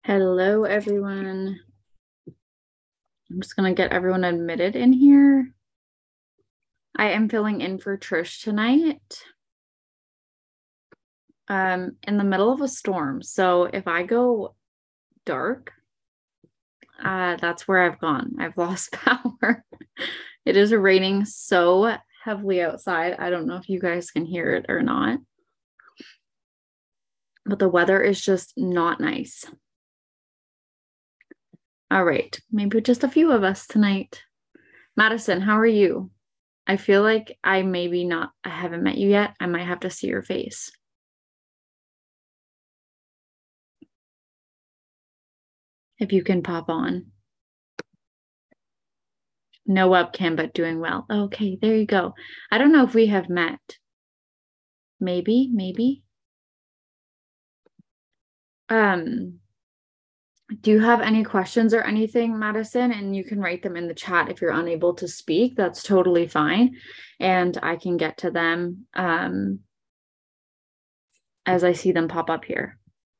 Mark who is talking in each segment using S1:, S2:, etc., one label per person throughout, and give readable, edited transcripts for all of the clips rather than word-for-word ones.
S1: Hello, everyone. I'm just going to get everyone admitted in here. I am filling in for Trish tonight. In the middle of a storm. So if I go dark, that's where I've gone. I've lost power. It is raining so heavily outside. I don't know if you guys can hear it or not. But the weather is just not nice. All right, maybe just a few of us tonight. Madison, how are you? I feel like I haven't met you yet. I might have to see your face. If you can pop on. No webcam, but doing well. Okay, there you go. I don't know if we have met. Maybe. Do you have any questions or anything, Madison? And you can write them in the chat if you're unable to speak. That's totally fine. And I can get to them as I see them pop up here.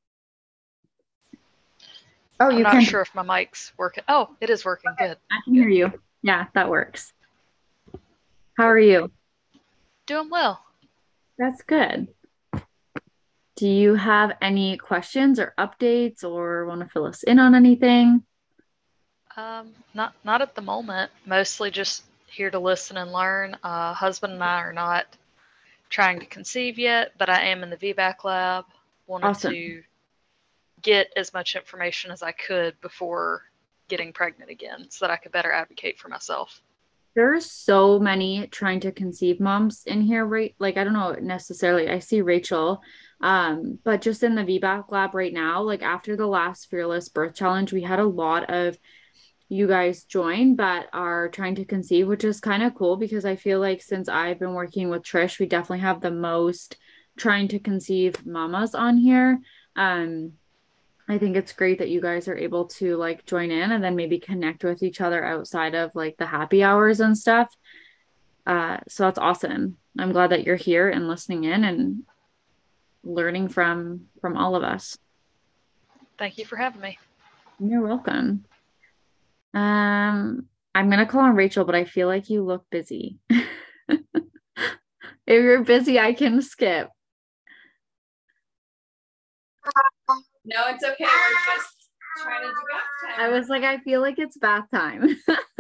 S2: Oh, I'm not sure if my mic's working. Oh, it is working. Good.
S1: I can hear you. Yeah, that works. How are you?
S2: Doing well.
S1: That's good. Do you have any questions or updates or want to fill us in on anything?
S2: Not at the moment. Mostly just here to listen and learn. Husband and I are not trying to conceive yet, but I am in the VBAC lab. Wanted to get as much information as I could before getting pregnant again so that I could better advocate for myself.
S1: There's so many trying to conceive moms in here, right? Like, I don't know necessarily. I see Rachel, but just in the VBAC lab right now, like after the last Fearless Birth Challenge, we had a lot of you guys join that are trying to conceive, which is kind of cool because I feel like since I've been working with Trish, we definitely have the most trying to conceive mamas on here. I think it's great that you guys are able to like join in and then maybe connect with each other outside of like the happy hours and stuff. So that's awesome. I'm glad that you're here and listening in and learning from all of us.
S2: Thank you for having me.
S1: You're welcome. I'm gonna call on Rachel, but I feel like you look busy. If you're busy, I can skip.
S3: No, it's okay. We're just trying to do bath time.
S1: I was like, I feel like it's bath time.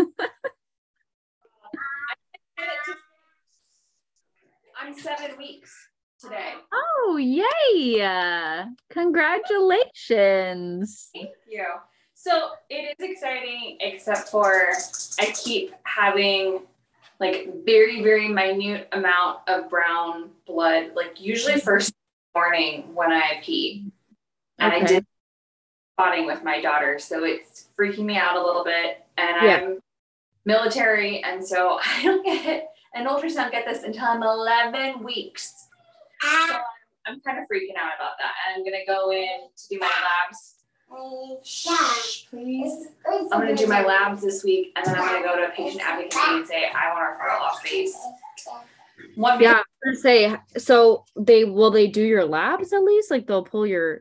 S3: I'm 7 weeks today.
S1: Oh, yay! Congratulations.
S3: Thank you. So it is exciting, except for I keep having like very, very minute amount of brown blood, like usually first morning when I pee. And I did spotting with my daughter, so it's freaking me out a little bit. And I'm military, and so I don't get an ultrasound, get this, until I'm 11 weeks. So I'm kind of freaking out about that. And I'm gonna go in to do my labs. Shh, please. I'm gonna do my labs this week, and then I'm gonna go to patient advocacy and say I want a frontal lobe base.
S1: Yeah, I was gonna say, so will they do your labs at least? Like they'll pull your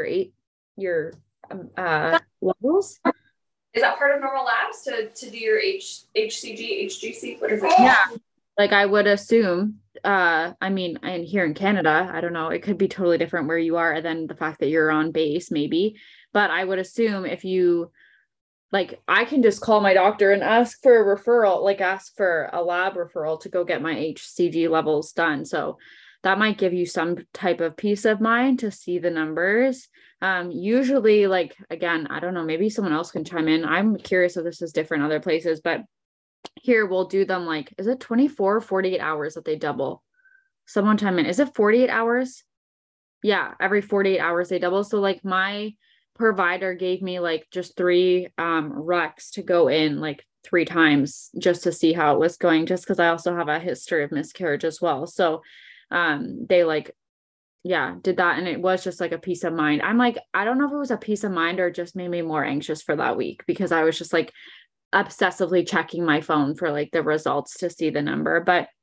S1: levels?
S3: Is that part of normal labs to do your HCG, HGC? What is it?
S1: Yeah, like I would assume. I mean, and here in Canada, I don't know, it could be totally different where you are than the fact that you're on base, maybe. But I would assume if you like, I can just call my doctor and ask for a referral, like ask for a lab referral to go get my HCG levels done. So that might give you some type of peace of mind to see the numbers. Usually, like, again, I don't know, maybe someone else can chime in. I'm curious if this is different other places, but here we'll do them like, is it 24 or 48 hours that they double? Someone chime in. Is it 48 hours? Yeah, every 48 hours they double. So like my provider gave me like just 3 recs to go in like 3 times just to see how it was going, just because I also have a history of miscarriage as well. So they like, yeah, did that. And it was just like a peace of mind. I'm like, I don't know if it was a peace of mind or just made me more anxious for that week because I was just like obsessively checking my phone for like the results to see the number. But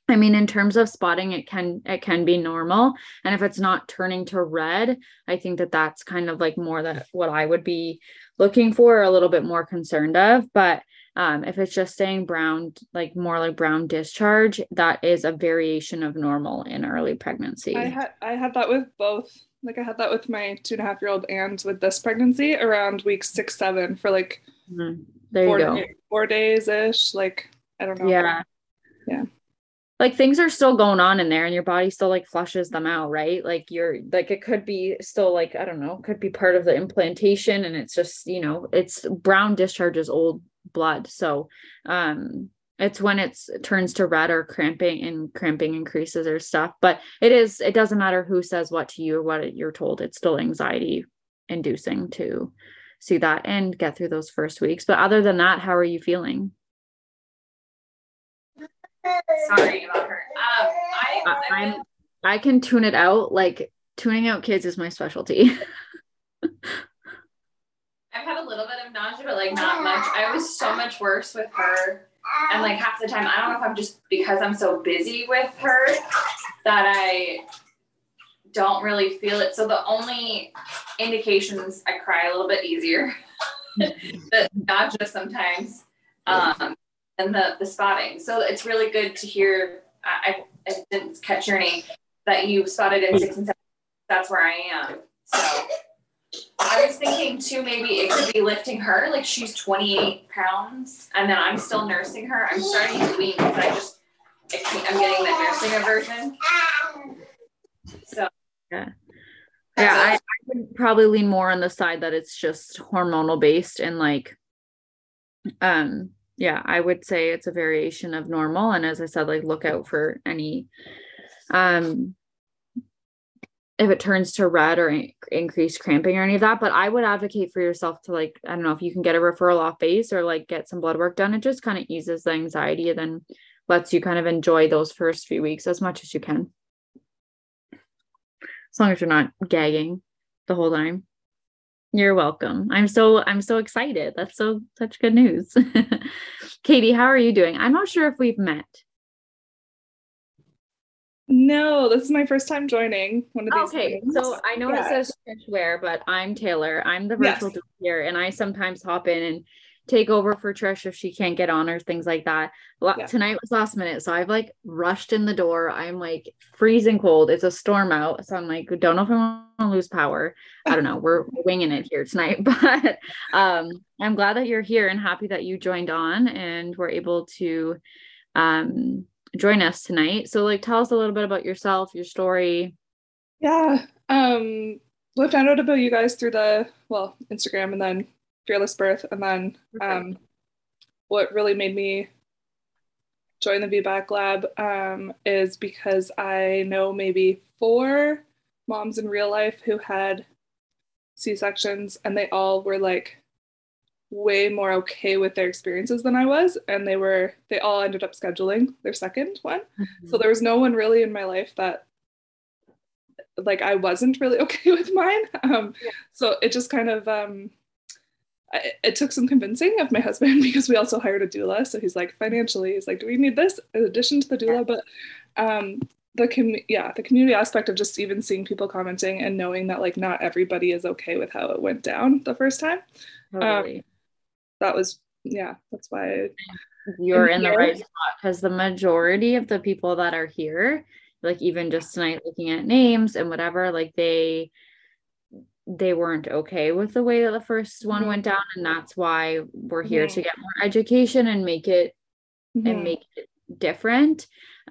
S1: I mean, in terms of spotting, it can be normal. And if it's not turning to red, I think that that's kind of like more that what I would be looking for, or a little bit more concerned of. But if it's just staying brown, like more like brown discharge, that is a variation of normal in early pregnancy.
S4: I had that with both. Like I had that with my 2.5-year-old and with this pregnancy around week 6, 7 for like
S1: there you go.
S4: 4 days ish. Like, I don't know.
S1: Yeah.
S4: Yeah.
S1: Like things are still going on in there and your body still like flushes them out, right? Like you're like, it could be still like, I don't know, could be part of the implantation, and it's just, you know, it's brown discharge is old blood. So it's when it turns to red or cramping increases or stuff. But it doesn't matter who says what to you or what you're told. It's still anxiety inducing to see that and get through those first weeks. But other than that, how are you feeling?
S3: Sorry about her.
S1: I can tune it out. Like tuning out kids is my specialty.
S3: I've had a little bit of nausea, but like not much. I was so much worse with her. And like half the time, I don't know if I'm just because I'm so busy with her that I don't really feel it. So the only indications, I cry a little bit easier. The nausea sometimes. And the spotting. So it's really good to hear. I didn't catch your name, that you spotted at 6 and 7. That's where I am. So I was thinking too, maybe it could be lifting her. Like she's 28 pounds and then I'm still nursing her. I'm starting to wean because I'm getting the nursing aversion. So
S1: yeah, I would probably lean more on the side that it's just hormonal based, and like yeah, I would say it's a variation of normal. And as I said, like look out for any, if it turns to red or increased cramping or any of that. But I would advocate for yourself to like, I don't know if you can get a referral off base or like get some blood work done. It just kind of eases the anxiety and then lets you kind of enjoy those first few weeks as much as you can. As long as you're not gagging the whole time. You're welcome. I'm so excited. That's such good news. Katie, how are you doing? I'm not sure if we've met.
S4: No, this is my first time joining one of these.
S1: Okay, so I know it says Trish Ware, but I'm Taylor. I'm the virtual doula here, and I sometimes hop in and take over for Trish if she can't get on or things like that. Tonight was last minute, so I've like rushed in the door. I'm like freezing cold. It's a storm out, so I'm like, don't know if I'm gonna lose power. I don't know. We're winging it here tonight, but I'm glad that you're here and happy that you joined on and were able to join us tonight. So like, tell us a little bit about yourself, your story.
S4: Yeah. Well, I found out about you guys through Instagram and then Fearless Birth. And then what really made me join the VBAC lab is because I know maybe 4 moms in real life who had C-sections, and they all were like way more okay with their experiences than I was, and they all ended up scheduling their second one. Mm-hmm. So there was no one really in my life that like I wasn't really okay with mine. So it just kind of it took some convincing of my husband, because we also hired a doula. So he's like, financially, he's like, do we need this in addition to the doula? But the community aspect of just even seeing people commenting and knowing that like not everybody is okay with how it went down the first time. Totally. That's why
S1: you're in the right spot, because the majority of the people that are here, like even just tonight looking at names and whatever, like they weren't okay with the way that the first one went down, and that's why we're here to get more education and make it different.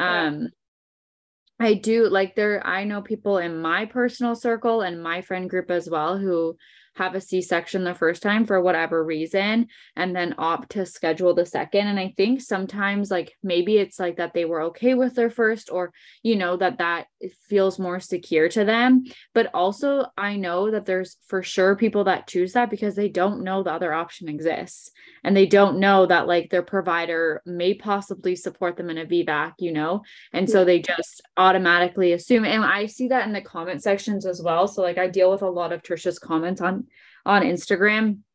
S1: I do like I know people in my personal circle and my friend group as well who have a C-section the first time for whatever reason and then opt to schedule the second. And I think sometimes like maybe it's like that they were okay with their first, or you know, that it feels more secure to them. But also I know that there's for sure people that choose that because they don't know the other option exists, and they don't know that like their provider may possibly support them in a VBAC, you know, and so they just automatically assume. And I see that in the comment sections as well. So like I deal with a lot of Trisha's comments on Instagram,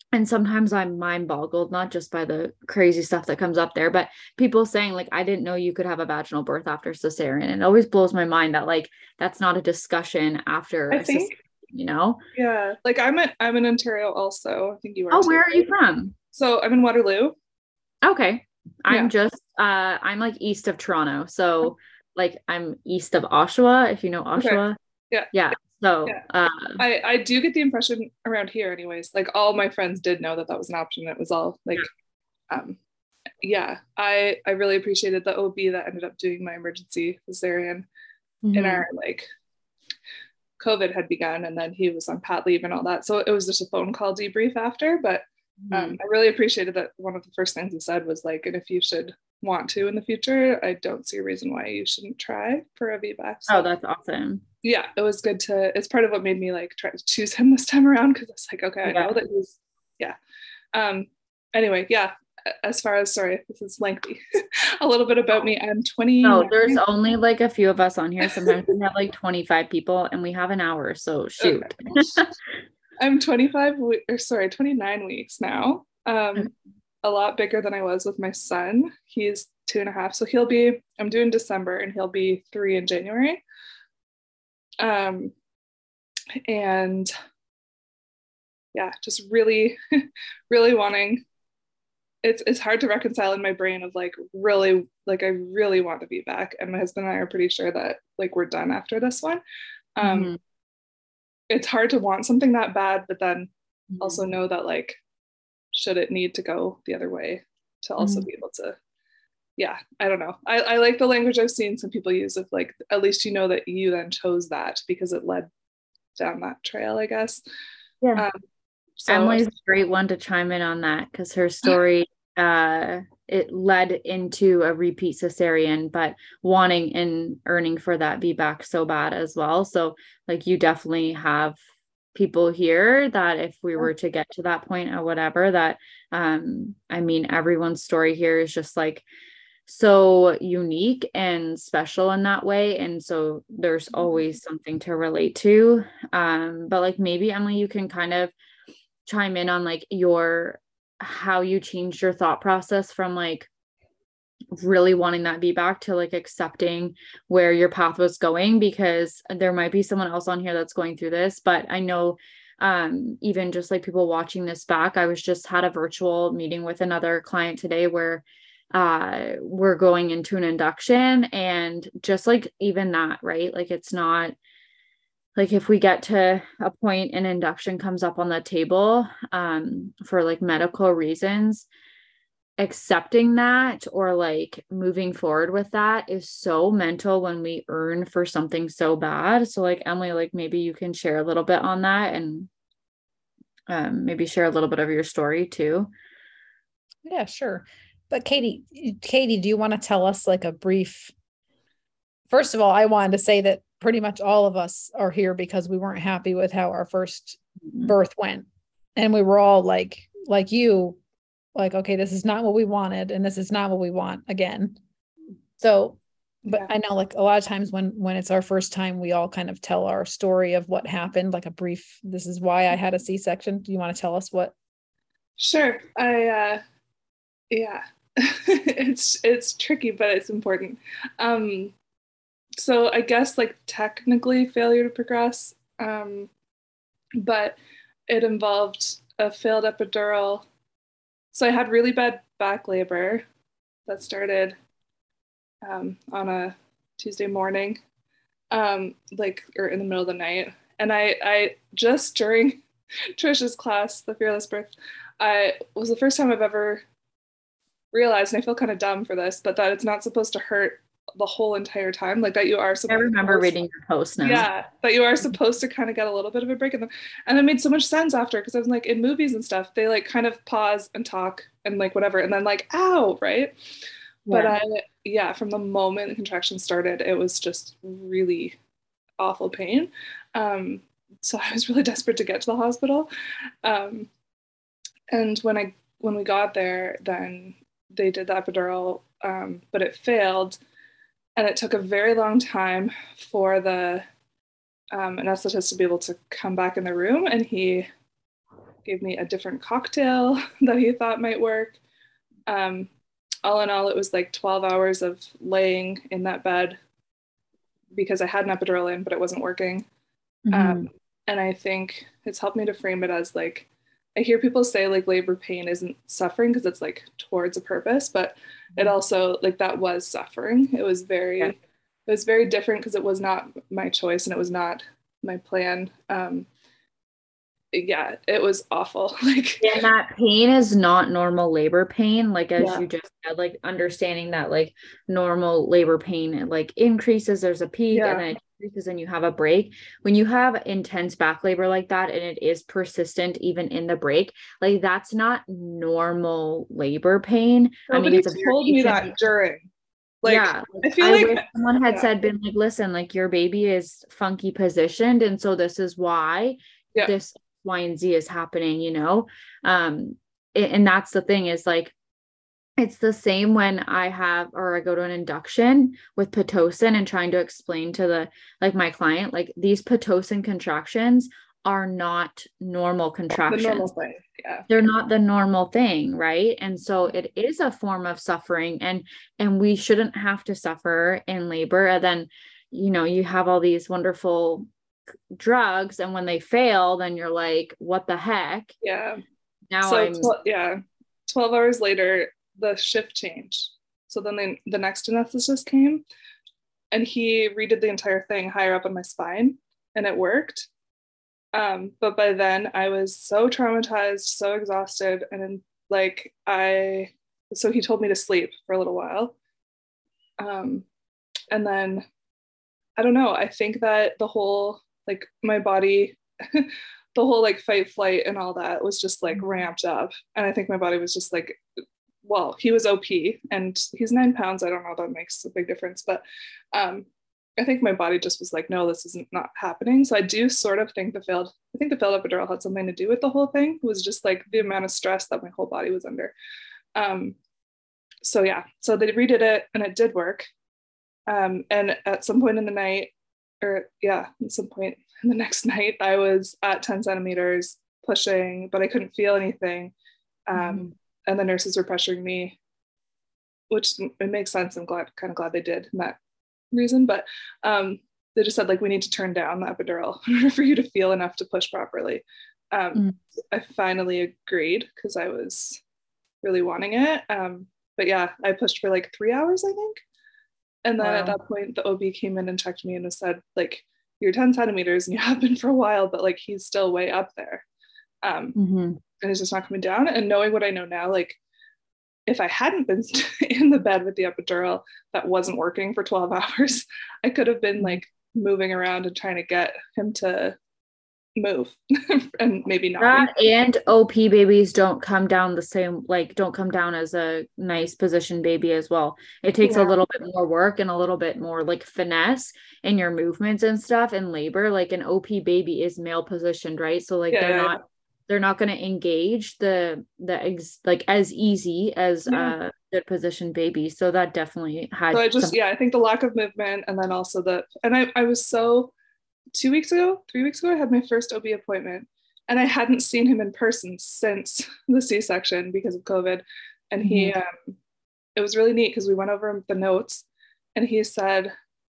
S1: and sometimes I'm mind boggled, not just by the crazy stuff that comes up there, but people saying like, I didn't know you could have a vaginal birth after cesarean. And it always blows my mind that like, that's not a discussion after
S4: I
S1: a cesarean,
S4: think,
S1: you know?
S4: yeah, like I'm in Ontario also. I think you are
S1: Oh,
S4: too,
S1: where are you
S4: right?
S1: from?
S4: So I'm in Waterloo.
S1: Okay.
S4: Yeah.
S1: I'm like east of Toronto. So like I'm east of Oshawa, if you know
S4: Okay.
S1: Oshawa.
S4: Yeah.
S1: Yeah. So
S4: Yeah. I do get the impression around here anyways, like all my friends did know that that was an option. It was all like, um, yeah, I really appreciated the OB that ended up doing my emergency cesarean in
S1: mhm.
S4: our like COVID had begun, and then he was on pat leave and all that. So it was just a phone call debrief after. But
S1: Mhm.
S4: I really appreciated that one of the first things he said was like, and if you should want to in the future, I don't see a reason why you shouldn't try for a VBAC.
S1: Oh,
S4: So
S1: that's awesome.
S4: yeah, it was good to, it's part of what made me like try to choose him this time around, because it's like, okay, I
S1: Yeah.
S4: know that he's, yeah. Um, anyway, yeah, as far as, sorry, this is lengthy, a little bit about me. I'm 29.
S1: No, there's only like a few of us on here. Sometimes we have like 25 people and we have an hour. So shoot.
S4: Okay. I'm 29 weeks now. A lot bigger than I was with my son. He's 2.5. So I'm doing December and he'll be 3 in January. And yeah, just really, really wanting, it's hard to reconcile in my brain of like really, like I really want to be back. And my husband and I are pretty sure that like we're done after this one.
S1: Mhm.
S4: It's hard to want something that bad, but then
S1: Mhm.
S4: also know that like, should it need to go the other way to also be able to, yeah, I don't know. I like the language I've seen some people use of like, at least you know that you then chose that because it led down that trail, I guess.
S1: Yeah.
S4: So
S1: Emily's a great one to chime in on that because her story it led into a repeat cesarean, but wanting and earning for that VBAC so bad as well. So like you definitely have people here that if we were to get to that point or whatever, that I mean everyone's story here is just like so unique and special in that way. And so there's always something to relate to. But like maybe Emily, you can kind of chime in on like how you changed your thought process from like really wanting that VBAC to like accepting where your path was going, because there might be someone else on here that's going through this. But I know even just like people watching this back, I was just had a virtual meeting with another client today where we're going into an induction, and just like even that, right, like it's not like if we get to a point an induction comes up on the table for like medical reasons, accepting that or like moving forward with that is so mental when we earn for something so bad. So like Emily, like maybe you can share a little bit on that, and maybe share a little bit of your story too.
S5: Yeah, sure. But Katie, do you want to tell us like a brief? First of all, I wanted to say that pretty much all of us are here because we weren't happy with how our first birth went. And we were all like you, like, okay, this is not what we wanted, and this is not what we want again. So, but yeah. I know like a lot of times when it's our first time, we all kind of tell our story of what happened, like a brief, this is why I had a C-section. Do you want to tell us what?
S4: Sure. Yeah, it's tricky, but it's important. So I guess like technically failure to progress, but it involved a failed epidural. So I had really bad back labor that started on a Tuesday morning, like or in the middle of the night, and I just during Trisha's class, the Fearless Birth, I was the first time I've ever realized, and I feel kind of dumb for this, but that it's not supposed to hurt the whole entire time, like that you are supposed,
S1: I remember reading your post now.
S4: Yeah, that you are supposed to kind of get a little bit of a break in them. And it made so much sense after, because I was like, in movies and stuff, they like kind of pause and talk and like whatever, and then like, ow, right? Yeah. But from the moment the contraction started, it was just really awful pain. So I was really desperate to get to the hospital. And when we got there, then they did the epidural, but it failed. And it took a very long time for the anesthetist to be able to come back in the room. And he gave me a different cocktail that he thought might work. All in all, it was like 12 hours of laying in that bed because I had an epidural in, but it wasn't working. And I think it's helped me to frame it as like, I hear people say like labor pain isn't suffering because it's like towards a purpose, but it also like that was suffering. It was very different because it was not my choice and it was not my plan. Yeah, it was awful. Like,
S1: and that pain is not normal labor pain. Like, as
S4: Yeah.
S1: you just said, like understanding that like normal labor pain, it like increases, there's a peak
S4: Yeah.
S1: and then it decreases and you have a break. When you have intense back labor like that, and it is persistent even in the break, like that's not normal labor pain. I mean,
S4: Nobody
S1: it's a
S4: told me
S1: variation.
S4: that during. Like,
S1: Yeah,
S4: I feel
S1: I
S4: like
S1: wish someone had
S4: yeah.
S1: said, been like, listen, like your baby is funky positioned, and so this is why
S4: Yeah.
S1: this Y and Z is happening, you know? And that's the thing is like, it's the same when I go to an induction with Pitocin and trying to explain to my client, like these Pitocin contractions are not normal
S4: The
S1: contractions.
S4: normal thing. Yeah.
S1: They're not the normal thing, right? And so it is a form of suffering, and we shouldn't have to suffer in labor. And then, you know, you have all these wonderful drugs, and when they fail, then you're like, what the heck?
S4: Yeah.
S1: Now
S4: So
S1: I'm
S4: 12 hours later, the shift changed. So then the next anesthetist came and he redid the entire thing higher up on my spine and it worked. But by then I was so traumatized, so exhausted, and like so he told me to sleep for a little while. And then I don't know, I think that the whole like my body the whole like fight flight and all that was just like ramped up, and I think my body was just like, well, he was OP and he's 9 pounds. I don't know if that makes a big difference, but I think my body just was like, no, this isn't not happening. So I do sort of think the failed epidural had something to do with the whole thing. It was just like the amount of stress that my whole body was under. So yeah, so they redid it and it did work. And at some point in the night, at some point in the next night, I was at 10 centimeters pushing, but I couldn't feel anything. And the nurses were pressuring me, which it makes sense. I'm kind of glad they did in that reason, but they just said like, we need to turn down the epidural in order for you to feel enough to push properly. I finally agreed because I was really wanting it. But yeah, I pushed for like 3 hours, I think. And then at that point, the OB came in and checked me and said, like, you're 10 centimeters and you have been for a while, but like he's still way up there. And it's just not coming down. And knowing what I know now, like if I hadn't been in the bed with the epidural that wasn't working for 12 hours, I could have been like moving around and trying to get him to move and maybe not.
S1: That and OP babies don't come down the same, like don't come down as a nice position baby as well. It takes a little bit more work and a little bit more like finesse in your movements and stuff in labor. Like an OP baby is male positioned, right? So like they're not going to engage like as easy as a good position baby. So that definitely had.
S4: So I think the lack of movement, and then also I was so 3 weeks ago, I had my first OB appointment, and I hadn't seen him in person since the C-section because of COVID. And he, it was really neat because we went over the notes, and he said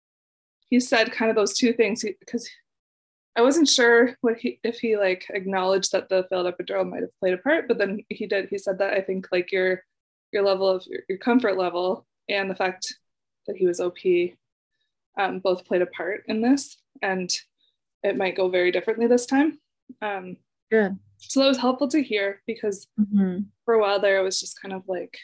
S4: kind of those two things because I wasn't sure if he like acknowledged that the failed epidural might have played a part, but then he did. He said that I think like your level of your comfort level and the fact that he was OP both played a part in this, and it might go very differently this time.
S1: Good.
S4: So that was helpful to hear because for a while there, it was just kind of like,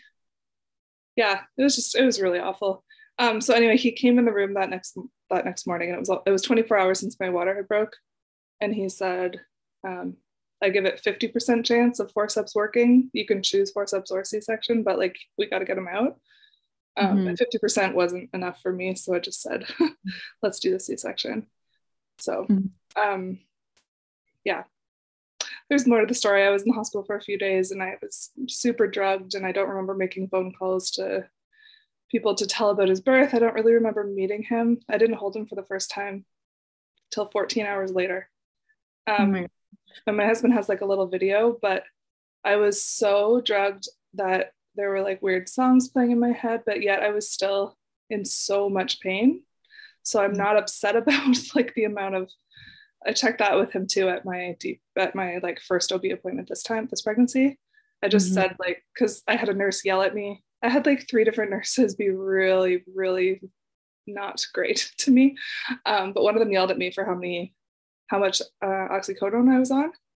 S4: it was really awful. So anyway, he came in the room that next morning, and it was 24 hours since my water had broke, and he said, I give it 50% chance of forceps working. You can choose forceps or C-section, but like we got to get him out. And 50% wasn't enough for me, so I just said, let's do the C-section. So there's more to the story. I was in the hospital for a few days and I was super drugged, and I don't remember making phone calls to people to tell about his birth. I don't really remember meeting him. I didn't hold him for the first time till 14 hours later. And my husband has like a little video, but I was so drugged that there were like weird songs playing in my head, but yet I was still in so much pain. So I'm not upset about like the amount of, I checked that with him too at my like first OB appointment this pregnancy. I just said like, cause I had a nurse yell at me. I had like 3 different nurses be really, really not great to me. But one of them yelled at me for how much oxycodone I was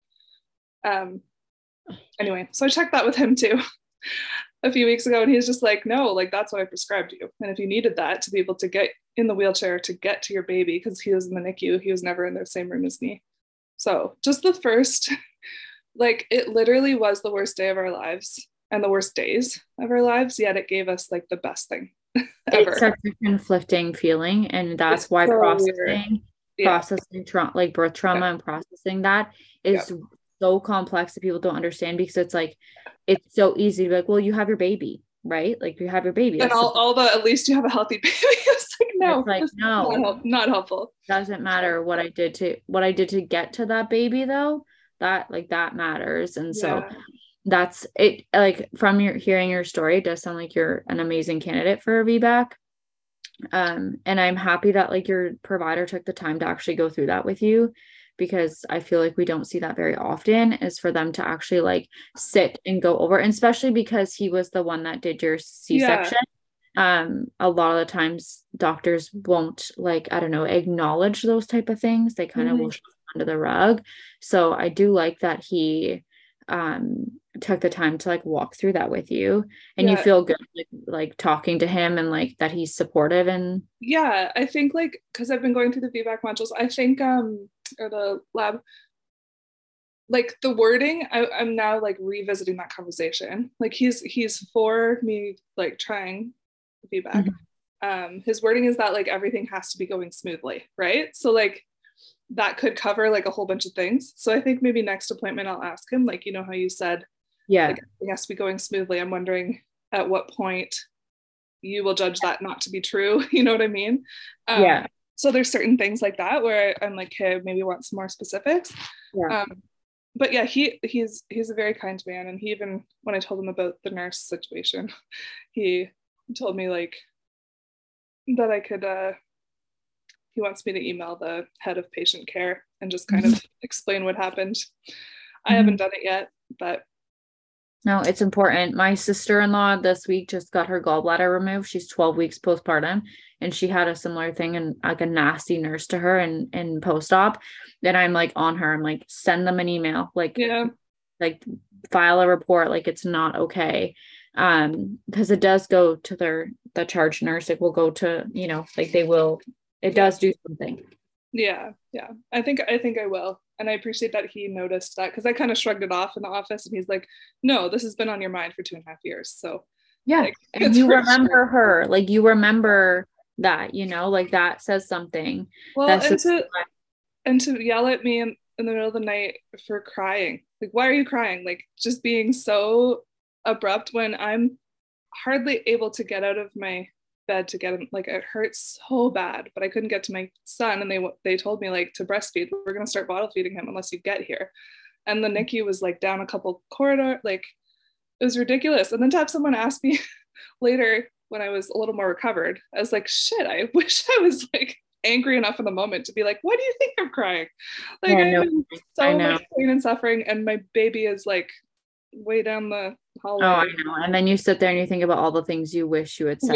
S4: on. Anyway, so I checked that with him too a few weeks ago, and he's just like, no, like that's what I prescribed you. And if you needed that to be able to get in the wheelchair to get to your baby, because he was in the NICU, he was never in the same room as me. So just the first, like it literally was the worst day of our lives and the worst days of our lives, yet it gave us like the best thing ever.
S1: It's such a conflicting feeling, and that's why
S4: so
S1: processing like birth trauma and processing that is so complex that people don't understand, because it's like it's so easy to be like, well, you have your baby, right? Like you have your baby,
S4: and all the at least you have a healthy baby. It's like no,
S1: it's like no,
S4: not helpful.
S1: Doesn't matter what I did to get to that baby, though. That matters. And so that's it. Like from hearing your story, it does sound like you're an amazing candidate for a VBAC. And I'm happy that like your provider took the time to actually go through that with you, because I feel like we don't see that very often, is for them to actually like sit and go over, and especially because he was the one that did your C-section. A lot of the times doctors won't, like, I don't know, acknowledge those type of things. They kind of will shove under the rug. So I do like that he took the time to like walk through that with you, and you feel good like talking to him, and like that he's supportive. And
S4: I think like because I've been going through the VBAC modules, I think or the lab, like the wording, I'm now like revisiting that conversation. Like he's for me like trying VBAC. His wording is that like everything has to be going smoothly, right? So like that could cover like a whole bunch of things. So I think maybe next appointment I'll ask him, like, you know how you said like everything has to be going smoothly. I'm wondering at what point you will judge that not to be true. You know what I mean? So there's certain things like that where I'm like, hey, maybe want some more specifics. But yeah, he's a very kind man. And he, even when I told him about the nurse situation, he told me like that I could he wants me to email the head of patient care and just kind of explain what happened. I haven't done it yet, but
S1: no, it's important. My sister-in-law this week just got her gallbladder removed. She's 12 weeks postpartum, and she had a similar thing, and like a nasty nurse to her in post-op. Then I'm like on her. I'm like, send them an email, like file a report. Like it's not okay. Because it does go to the charge nurse. It will go to, you know, like it does do something. I think I will. And I appreciate that he noticed that, because I kind of shrugged it off in the office, and he's like, no, this has been on your mind for 2.5 years. So like, and you remember her, like you remember that, you know, like that says something.
S4: Well, and to yell at me in the middle of the night for crying, like, why are you crying? Like just being so abrupt when I'm hardly able to get out of my bed to get him. Like it hurts so bad, but I couldn't get to my son, and they told me like to breastfeed, we're going to start bottle feeding him unless you get here. And the NICU was like down a couple corridor, like it was ridiculous. And then to have someone ask me later when I was a little more recovered, I was like, shit, I wish I was like angry enough in the moment to be like, why do you think I'm crying? Like I'm in so much pain and suffering, and my baby is like way down the hallway.
S1: Oh, I know. And then you sit there and you think about all the things you wish you had said.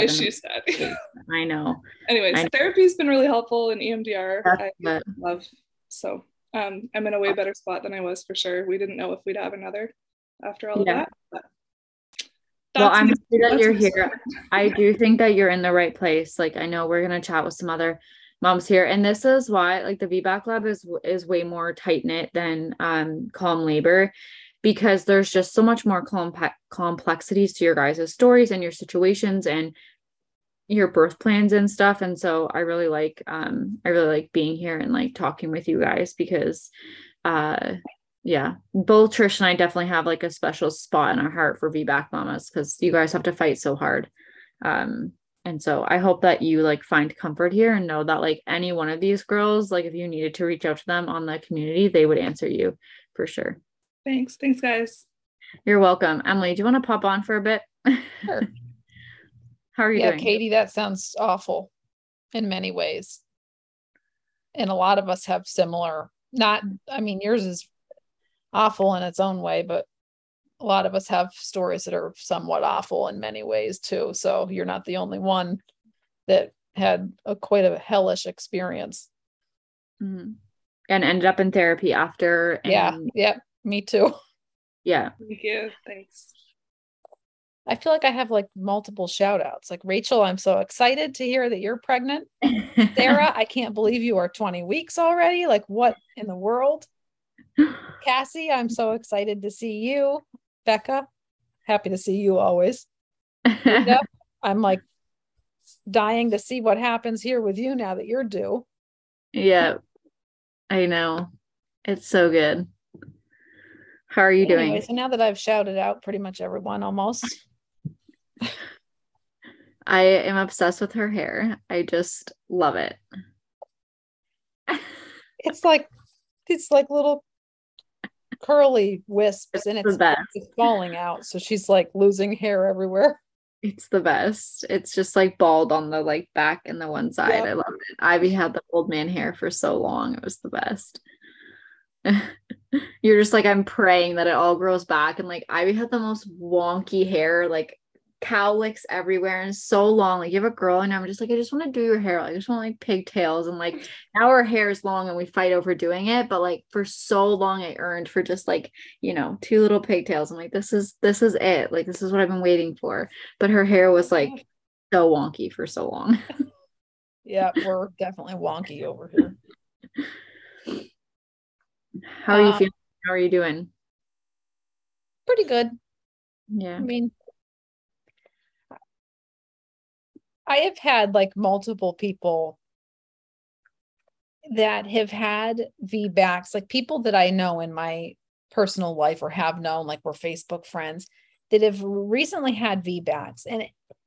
S1: I know.
S4: Anyways, therapy's been really helpful in EMDR. I love. So I'm in a way better spot than I was, for sure. We didn't know if we'd have another after all of that. But
S1: well, I'm happy that you're here. I do think that you're in the right place. Like I know we're gonna chat with some other moms here, and this is why like the VBAC lab is way more tight knit than Calm Labor, because there's just so much more complexities to your guys' stories and your situations and your birth plans and stuff. And so I really like being here and like talking with you guys, because both Trish and I definitely have like a special spot in our heart for VBAC mamas, because you guys have to fight so hard. And so I hope that you like find comfort here and know that like any one of these girls, like if you needed to reach out to them on the community, they would answer you for sure.
S4: Thanks, guys.
S1: You're welcome. Emily, do you want to pop on for a bit?
S5: Sure.
S1: How are you doing?
S5: Katie, that sounds awful in many ways. And a lot of us have similar, yours is awful in its own way, but a lot of us have stories that are somewhat awful in many ways too. So you're not the only one that had quite a hellish experience.
S1: Mm-hmm. And ended up in therapy after.
S5: And yeah, me too.
S1: Yeah.
S4: Thank you. Thanks.
S5: I feel like I have like multiple shout outs. Like Rachel, I'm so excited to hear that you're pregnant. Sarah, I can't believe you are 20 weeks already. Like what in the world? Cassie, I'm so excited to see you. Becca, happy to see you always. Rita, I'm like dying to see what happens here with you now that you're due.
S1: Yeah, I know. It's so good. How are you doing?
S5: So now that I've shouted out pretty much everyone almost.
S1: I am obsessed with her hair. I just love it.
S5: It's like little curly wisps and it's falling out. So she's like losing hair everywhere.
S1: It's the best. It's just like bald on the like back and the one side. Yep. I love it. Ivy had the old man hair for so long. It was the best. You're just like, I'm praying that it all grows back. And like Ivy had the most wonky hair, like cowlicks everywhere and so long. Like you have a girl and I'm just like, I just want to do your hair. I just want like pigtails. And like now her hair is long and we fight over doing it. But like for so long I earned for just like, 2 little pigtails. I'm like, this is it. Like, this is what I've been waiting for. But her hair was like so wonky for so long.
S5: Yeah, we're definitely wonky over here.
S1: How are you feeling? How are you doing?
S5: Pretty good.
S1: Yeah.
S5: I mean, I have had like multiple people that have had VBACs, like people that I know in my personal life or have known, like we're Facebook friends that have recently had VBACs. And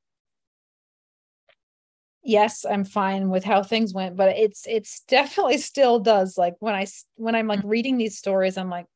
S5: yes, I'm fine with how things went, but it's definitely still does. Like when I'm like reading these stories, I'm like,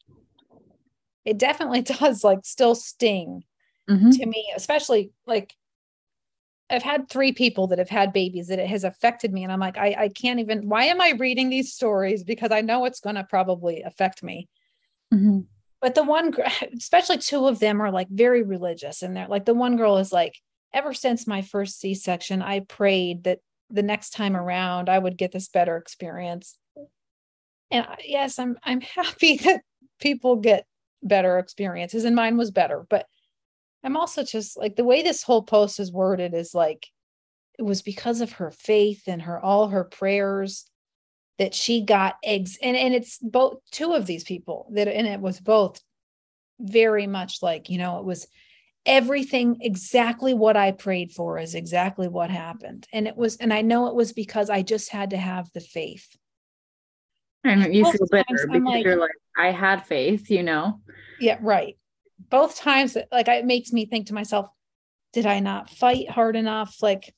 S5: it definitely does like still sting to me, especially like I've had 3 people that have had babies that it has affected me. And I'm like, I can't even, why am I reading these stories? Because I know it's going to probably affect me. Mm-hmm. But the one, especially 2 of them are like very religious. And they're like, the one girl is like, ever since my first C-section, I prayed that the next time around I would get this better experience. And yes, I'm happy that people get better experiences and mine was better, but I'm also just like the way this whole post is worded is like, it was because of her faith and all her prayers that she got eggs. And it's both 2 of these people and it was both very much like, it was everything exactly what I prayed for is exactly what happened. And I know it was because I just had to have the faith.
S1: And you feel better because you're like, I had faith,
S5: Yeah, right. Both times, like it makes me think to myself, did I not fight hard enough? Like,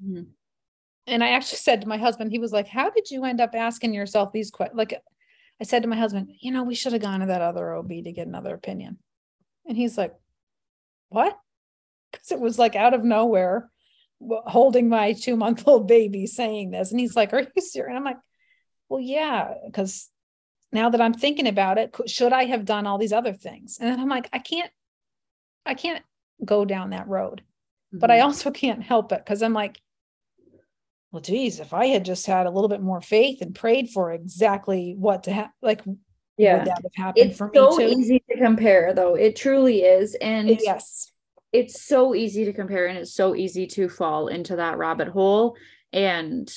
S5: and I actually said to my husband, he was like, how did you end up asking yourself these questions? Like I said to my husband, we should have gone to that other OB to get another opinion. And he's like, what? Because it was like out of nowhere, holding my 2-month-old baby saying this. And he's like, are you serious? And I'm like, well, yeah, because now that I'm thinking about it, should I have done all these other things? And then I'm like, I can't go down that road, but I also can't help it. Cause I'm like, well, geez, if I had just had a little bit more faith and prayed for exactly what to have, like, would that have happened for me too?
S1: It's so easy to compare though. It truly is. And
S5: yes,
S1: it's so easy to compare and it's so easy to fall into that rabbit hole. And,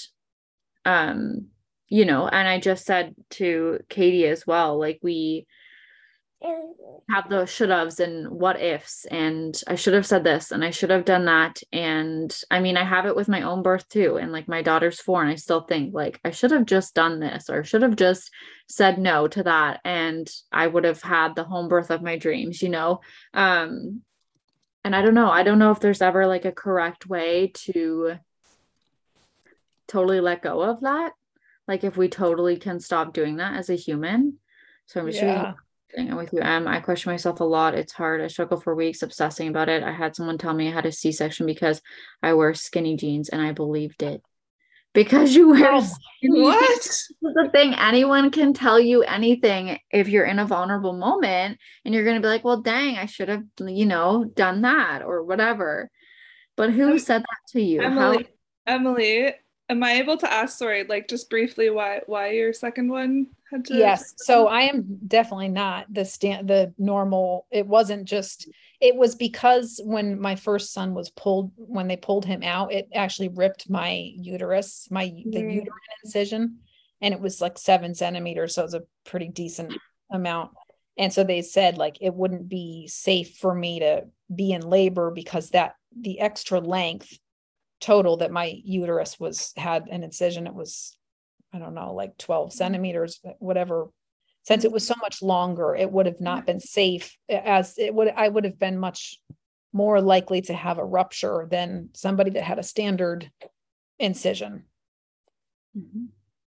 S1: and I just said to Katie as well, like we have those should haves and what ifs, and I should have said this and I should have done that. And I mean, I have it with my own birth too. And like my daughter's 4 and I still think like I should have just done this or should have just said no to that. And I would have had the home birth of my dreams, And And I don't know if there's ever like a correct way to totally let go of that. Like if we totally can stop doing that as a human. So I'm just
S5: Yeah.
S1: I'm with you, Em. I question myself a lot. It's hard. I struggle for weeks obsessing about it. I had someone tell me I had a C-section because I wear skinny jeans, and I believed it. Because you wear
S5: Oh,
S1: skinny
S4: What?
S1: jeans. This is the thing. Anyone can tell you anything if you're in a vulnerable moment, and you're gonna be like, well, dang, I should have, done that or whatever. But who said that to you? How?
S4: Emily, am I able to ask, sorry, like just briefly why your second one had to?
S5: yes. So I am definitely not the normal. It wasn't just, it was because when my first son was when they pulled him out, it actually ripped my uterus, the uterine incision, and it was like 7 centimeters. So it was a pretty decent amount. And so they said like it wouldn't be safe for me to be in labor because the extra length total that my uterus had an incision, it was, I don't know, like 12 centimeters, whatever. Since it was so much longer, it would have not been safe, I would have been much more likely to have a rupture than somebody that had a standard incision.
S1: Mm-hmm.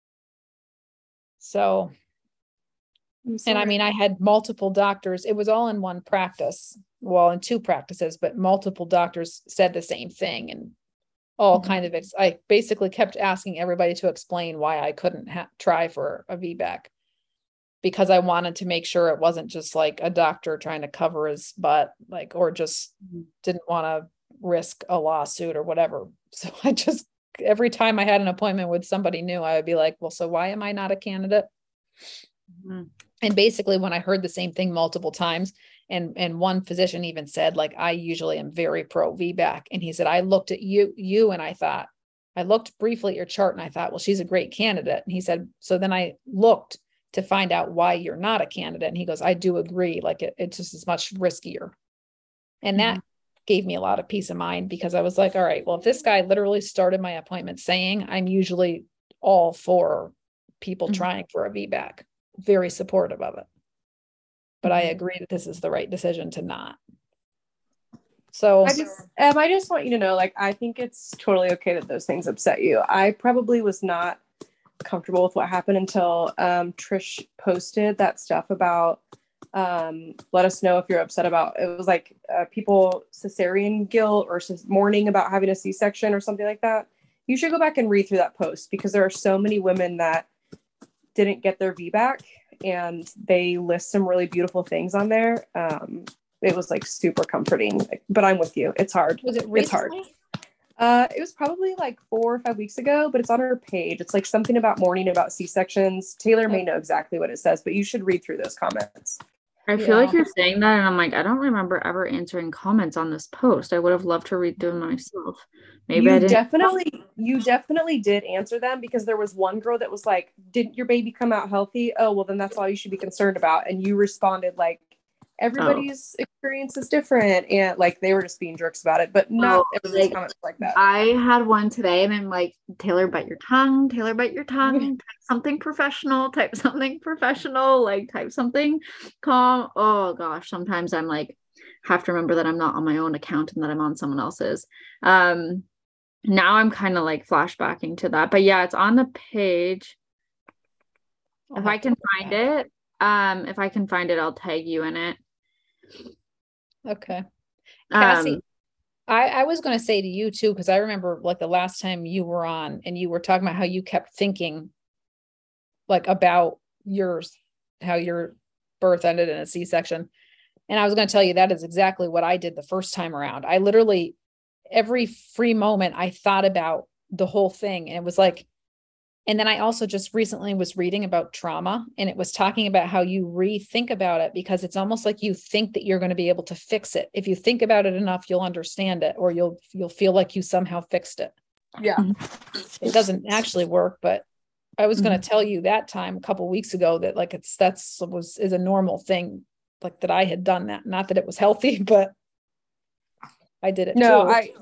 S5: So, and I mean, I had multiple doctors. It was all in one practice, well, in 2 practices, but multiple doctors said the same thing. And all kind of, I basically kept asking everybody to explain why I couldn't try for a VBAC, because I wanted to make sure it wasn't just like a doctor trying to cover his butt, like, or just didn't want to risk a lawsuit or whatever. So I just, every time I had an appointment with somebody new, I would be like, well, so why am I not a candidate? Mm-hmm. And basically when I heard the same thing multiple times, and one physician even said, like, I usually am very pro VBAC. And he said, I looked at you and I looked briefly at your chart and I thought, well, she's a great candidate. And he said, so then I looked to find out why you're not a candidate. And he goes, I do agree. Like it just is much riskier. And that gave me a lot of peace of mind, because I was like, all right, well, if this guy literally started my appointment saying, I'm usually all for people trying for a VBAC, very supportive of it. But I agree that this is the right decision to not. So
S6: I just want you to know, like, I think it's totally okay that those things upset you. I probably was not comfortable with what happened until Trish posted that stuff about let us know if you're upset about, it was like people cesarean guilt or mourning about having a C-section or something like that. You should go back and read through that post, because there are so many women that didn't get their VBAC, and they list some really beautiful things on there. It was like super comforting, but I'm with you. It's hard.
S5: Was it recently?
S6: It's hard. It was probably like 4 or 5 weeks ago, but it's on her page. It's like something about mourning about C-sections. Taylor may know exactly what it says, but you should read through those comments.
S1: I feel like you're saying that, and I'm like, I don't remember ever answering comments on this post. I would have loved to read them myself. Maybe I didn't.
S6: You definitely did answer them, because there was one girl that was like, didn't your baby come out healthy? Oh, well, then that's all you should be concerned about. And you responded like, everybody's experience is different, and like they were just being jerks about it, but not everybody's comments like that.
S1: I had one today, and I'm like, Taylor, bite your tongue, type something professional, like type something calm. Oh gosh, sometimes I'm like, have to remember that I'm not on my own account and that I'm on someone else's. Now I'm kind of like flashbacking to that, but yeah, it's on the page. If I can find it, I'll tag you in it.
S5: Okay. Cassie, I was going to say to you too, because I remember like the last time you were on and you were talking about how you kept thinking like about how your birth ended in a C-section. And I was going to tell you that is exactly what I did the first time around. I literally, every free moment I thought about the whole thing, and it was like, and then I also just recently was reading about trauma, and it was talking about how you rethink about it, because it's almost like you think that you're going to be able to fix it. If you think about it enough, you'll understand it, or you'll feel like you somehow fixed it.
S6: Yeah.
S5: It doesn't actually work, but I was going to tell you that time a couple of weeks ago that like is a normal thing, like that I had done that. Not that it was healthy, but I did it too.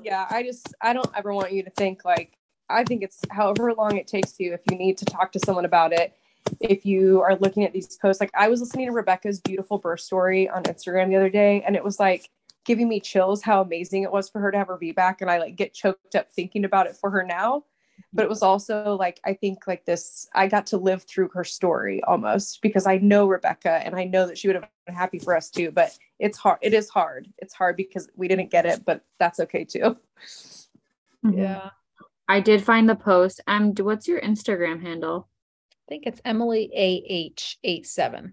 S6: I don't ever want you to think like, I think it's however long it takes you, if you need to talk to someone about it, if you are looking at these posts. Like I was listening to Rebecca's beautiful birth story on Instagram the other day, and it was like giving me chills how amazing it was for her to have her VBAC, and I like get choked up thinking about it for her now. But it was also like, I think like this, I got to live through her story almost, because I know Rebecca and I know that she would have been happy for us too, but it's hard. It is hard. It's hard because we didn't get it, but that's okay too.
S5: Yeah.
S1: I did find the post. What's your Instagram handle?
S5: I think it's Emily AH87.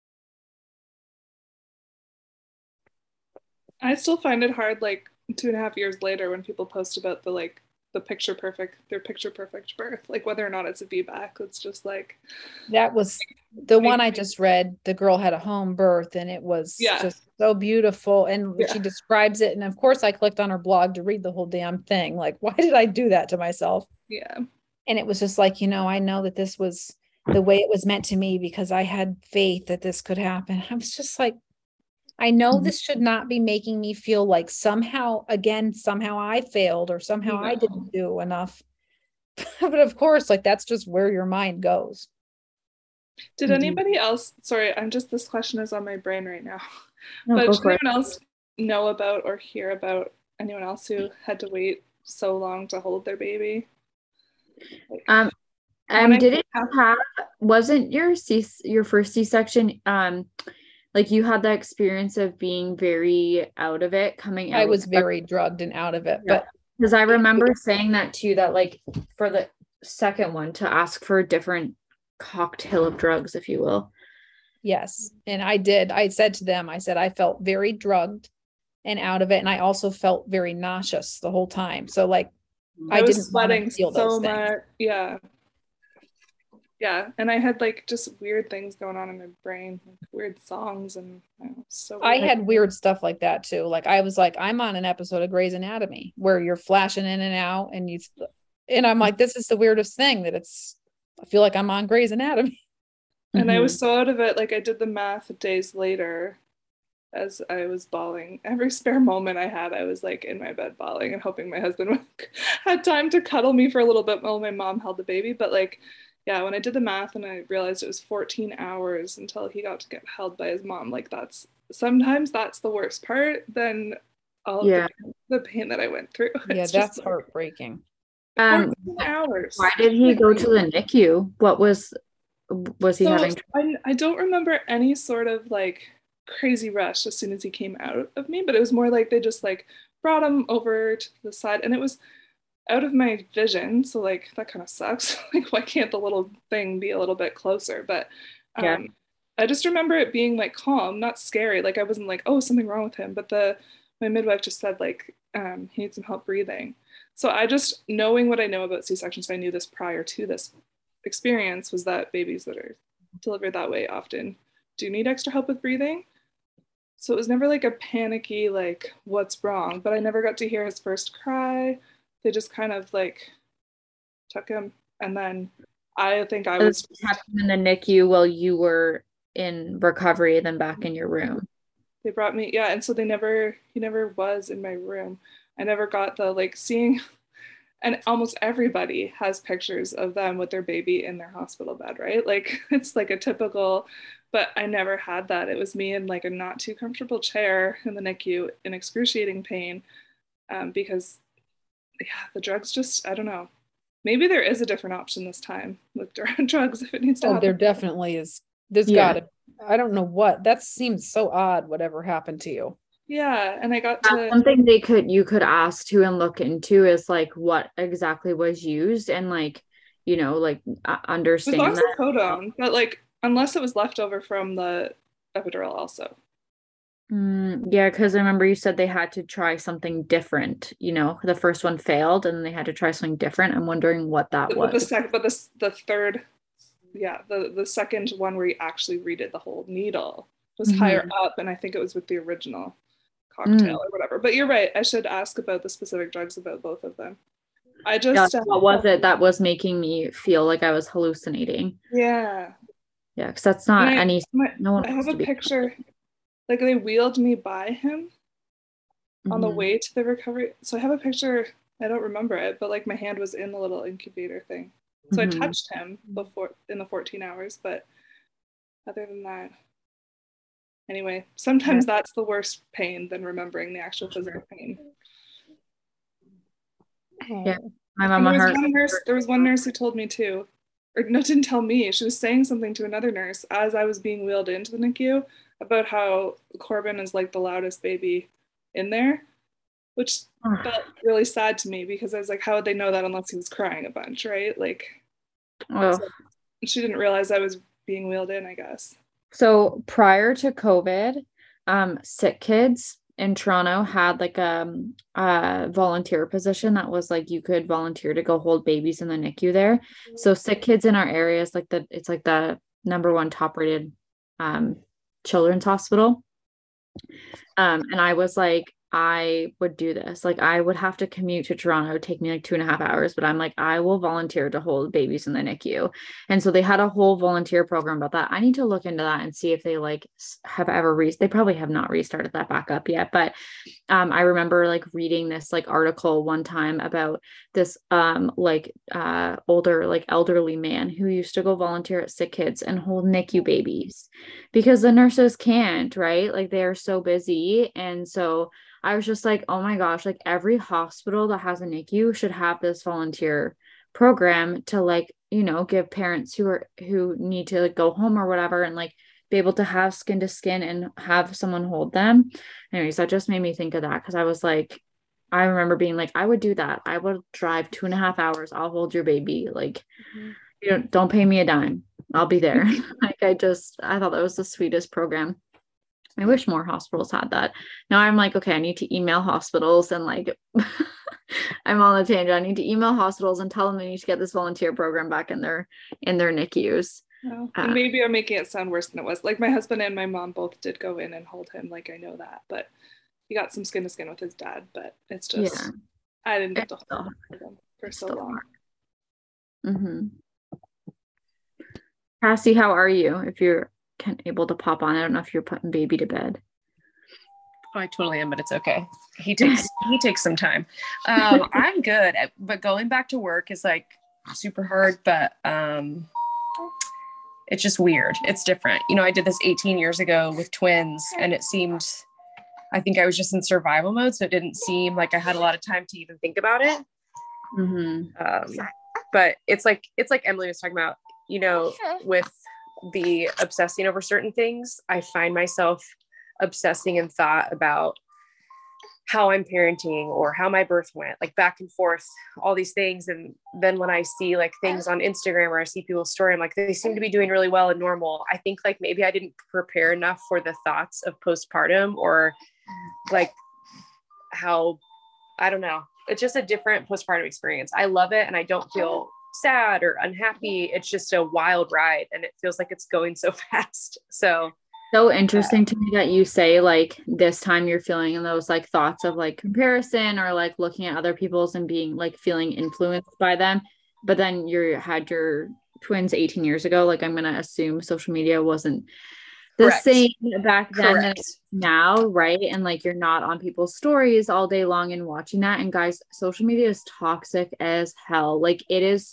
S4: I still find it hard, like 2.5 years later, when people post about their picture perfect birth, like whether or not it's a VBAC. It's just like,
S5: that was the one I just read. The girl had a home birth and it was just so beautiful. And she describes it. And of course I clicked on her blog to read the whole damn thing. Like, why did I do that to myself?
S4: Yeah.
S5: And it was just like, I know that this was the way it was meant to me, because I had faith that this could happen. I was just like, I know this should not be making me feel like somehow I failed, or somehow I didn't do enough. But of course, like, that's just where your mind goes.
S4: Did anybody else, sorry, this question is on my brain right now.
S1: No,
S4: but did anyone else know about or hear about anyone else who had to wait so long to hold their baby?
S1: Wasn't your first C-section, like you had that experience of being very out of it coming out?
S5: I was very drugged and out of it, but
S1: because I remember saying that too, that like for the second one to ask for a different cocktail of drugs, if you will.
S5: Yes. And I did. I said to them, I said, I felt very drugged and out of it. And I also felt very nauseous the whole time. So like, I
S4: was
S5: didn't
S4: sweating
S5: feel
S4: so much. Yeah. And I had like just weird things going on in my brain, like weird songs. And
S5: I had weird stuff like that too. Like I was like, I'm on an episode of Grey's Anatomy where you're flashing in and out, and I'm like, this is the weirdest thing I feel like I'm on Grey's Anatomy.
S4: And I was so out of it. Like I did the math days later as I was bawling. Every spare moment I had, I was like in my bed bawling and hoping my husband had time to cuddle me for a little bit while my mom held the baby. But like, yeah, when I did the math and I realized it was 14 hours until he got to get held by his mom, like sometimes that's the worst part than all of the pain that I went through.
S5: It's that's just heartbreaking.
S4: 14 hours.
S1: Why did he go to the NICU? What was he having?
S4: I don't remember any sort of like crazy rush as soon as he came out of me, but it was more like they just like brought him over to the side, and it was out of my vision, so like that kind of sucks. Like, why can't the little thing be a little bit closer? But I just remember it being like calm, not scary. Like I wasn't like, oh, something wrong with him, but my midwife just said like he needs some help breathing. So I just, knowing what I know about C-sections, I knew this prior to this experience, was that babies that are delivered that way often do need extra help with breathing. So it was never like a panicky like what's wrong, but I never got to hear his first cry. They just kind of like took him, and then I think I was
S1: in the NICU while you were in recovery, then back in your room.
S4: They brought me, and so he never was in my room. I never got the like seeing, and almost everybody has pictures of them with their baby in their hospital bed, right? Like it's like a typical, but I never had that. It was me in like a not too comfortable chair in the NICU in excruciating pain, because the drugs just, I don't know. Maybe there is a different option this time with drugs if it needs to happen.
S5: There definitely is. There's gotta, I don't know what, that seems so odd, whatever happened to you.
S4: Yeah, and I got to
S1: something you could ask to and look into is like what exactly was used, and like, like understand
S4: that. It was oxycodone, but like unless it was left over from the epidural also.
S1: Yeah, because I remember you said they had to try something different. The first one failed, and they had to try something different. I'm wondering what that was.
S4: The third, the second one where you actually redid the whole needle was higher up, and I think it was with the original cocktail or whatever. But you're right. I should ask about the specific drugs about both of them. I just
S1: what was it that was making me feel like I was hallucinating?
S4: Yeah,
S1: because that's not no one.
S4: I have a picture. Like they wheeled me by him on the way to the recovery. So I have a picture, I don't remember it, but like my hand was in the little incubator thing. So I touched him before in the 14 hours, but other than that, Anyway, sometimes that's the worst pain than remembering the actual physical pain.
S1: Yeah. My
S4: And
S1: mama
S4: there was one nurse who told me too, or no, didn't tell me. She was saying something to another nurse as I was being wheeled into the NICU about how Corbin is like the loudest baby in there, which felt really sad to me because I was like, how would they know that unless he was crying a bunch, right? Like, so she didn't realize I was being wheeled in, I guess.
S1: So prior to COVID, Sick Kids in Toronto had like a volunteer position that was like you could volunteer to go hold babies in the NICU there. So Sick Kids in our area is like it's like the number one top rated children's hospital. And I was like, I would do this. Like I would have to commute to Toronto, it'd take me like 2.5 hours, but I'm like, I will volunteer to hold babies in the NICU. And so they had a whole volunteer program about that. I need to look into that and see if they like have ever they probably have not restarted that back up yet. But I remember like reading this like article one time about this older like elderly man who used to go volunteer at Sick Kids and hold NICU babies because the nurses can't, right? Like they are so busy. And so I was just like, oh my gosh, like every hospital that has a NICU should have this volunteer program to like, you know, give parents who need to like go home or whatever and like be able to have skin to skin and have someone hold them. Anyways, that just made me think of that because I was like, I remember being like, I would do that. I would drive 2.5 hours. I'll hold your baby. Like, you know, don't pay me a dime. I'll be there. Like I thought that was the sweetest program. I wish more hospitals had that. Now I'm like, okay, I need to email hospitals and like I'm on the tangent. I need to email hospitals and tell them they need to get this volunteer program back in their NICUs.
S4: No. And maybe I'm making it sound worse than it was. Like my husband and my mom both did go in and hold him. Like I know that, but he got some skin to skin with his dad. But it's just I didn't get to hold him for so long.
S1: Mm-hmm. Cassie, how are you? If you're able to pop on, I don't know if you're putting baby to bed.
S6: Oh, I totally am, but it's okay. He takes some time. I'm good, but going back to work is like super hard. But it's just weird. It's different. You know, I did this 18 years ago with twins, and it seemed, I think I was just in survival mode, so it didn't seem like I had a lot of time to even think about it. Mm-hmm. But it's like Emily was talking about. You know, with the obsessing over certain things, I find myself obsessing in thought about how I'm parenting or how my birth went, like back and forth, all these things. And then when I see like things on Instagram or I see people's story, I'm like, they seem to be doing really well and normal. I think like maybe I didn't prepare enough for the thoughts of postpartum or like how, I don't know. It's just a different postpartum experience. I love it. And I don't feel sad or unhappy. It's just a wild ride and it feels like it's going so fast. So
S1: interesting to me that you say like this time you're feeling those like thoughts of like comparison or like looking at other people's and being like feeling influenced by them, but then you had your twins 18 years ago. Like I'm gonna assume social media wasn't the same back then than now, right? And like you're not on people's stories all day long and watching that. And guys, social media is toxic as hell. Like it is.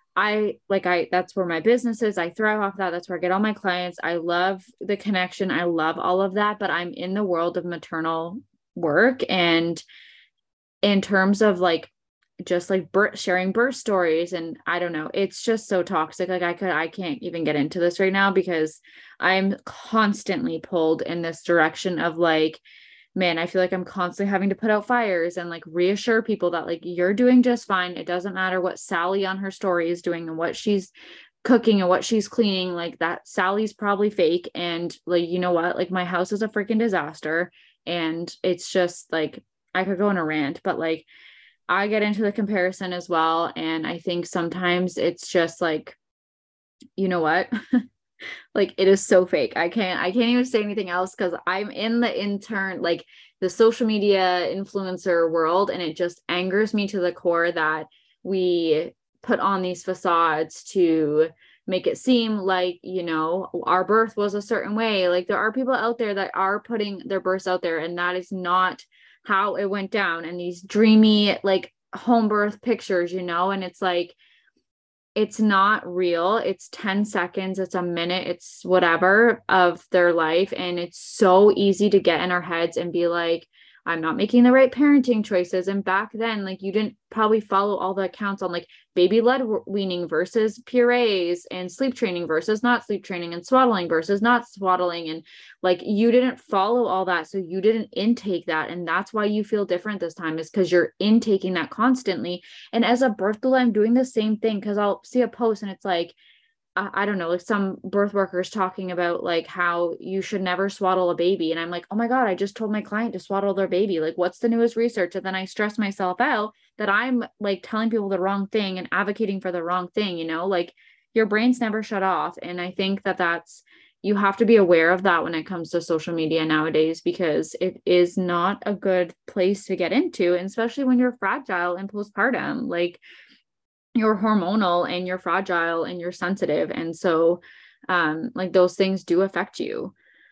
S1: That's where my business is. I thrive off that. That's where I get all my clients. I love the connection. I love all of that, but I'm in the world of maternal work. And in terms of like, just like sharing birth stories. And I don't know, it's just so toxic. Like I can't even get into this right now because I'm constantly pulled in this direction of like, man, I feel like I'm constantly having to put out fires and like reassure people that like you're doing just fine. It doesn't matter what Sally on her story is doing and what she's cooking and what she's cleaning. Like that Sally's probably fake. And like, you know what? Like my house is a freaking disaster. And it's just like, I could go on a rant, but like I get into the comparison as well. And I think sometimes it's just like, you know what? Like it is so fake. I can't even say anything else because I'm in the social media influencer world, and it just angers me to the core that we put on these facades to make it seem like, you know, our birth was a certain way. Like there are people out there that are putting their births out there, and that is not how it went down. And these dreamy like home birth pictures, you know, and it's like it's not real. It's 10 seconds, it's a minute, it's whatever of their life. And it's so easy to get in our heads and be like, I'm not making the right parenting choices. And back then, like, you didn't probably follow all the accounts on like baby led weaning versus purees and sleep training versus not sleep training and swaddling versus not swaddling. And like, you didn't follow all that. So you didn't intake that. And that's why you feel different this time, is because you're intaking that constantly. And as a birth doula, I'm doing the same thing, because I'll see a post and it's like, I don't know, like some birth workers talking about like how you should never swaddle a baby. And I'm like, oh my God, I just told my client to swaddle their baby. Like, what's the newest research? And then I stress myself out that I'm like telling people the wrong thing and advocating for the wrong thing, you know, like your brain's never shut off. And I think that you have to be aware of that when it comes to social media nowadays, because it is not a good place to get into, and especially when you're fragile and postpartum. Like, you're hormonal and you're fragile and you're sensitive. And so like those things do affect you.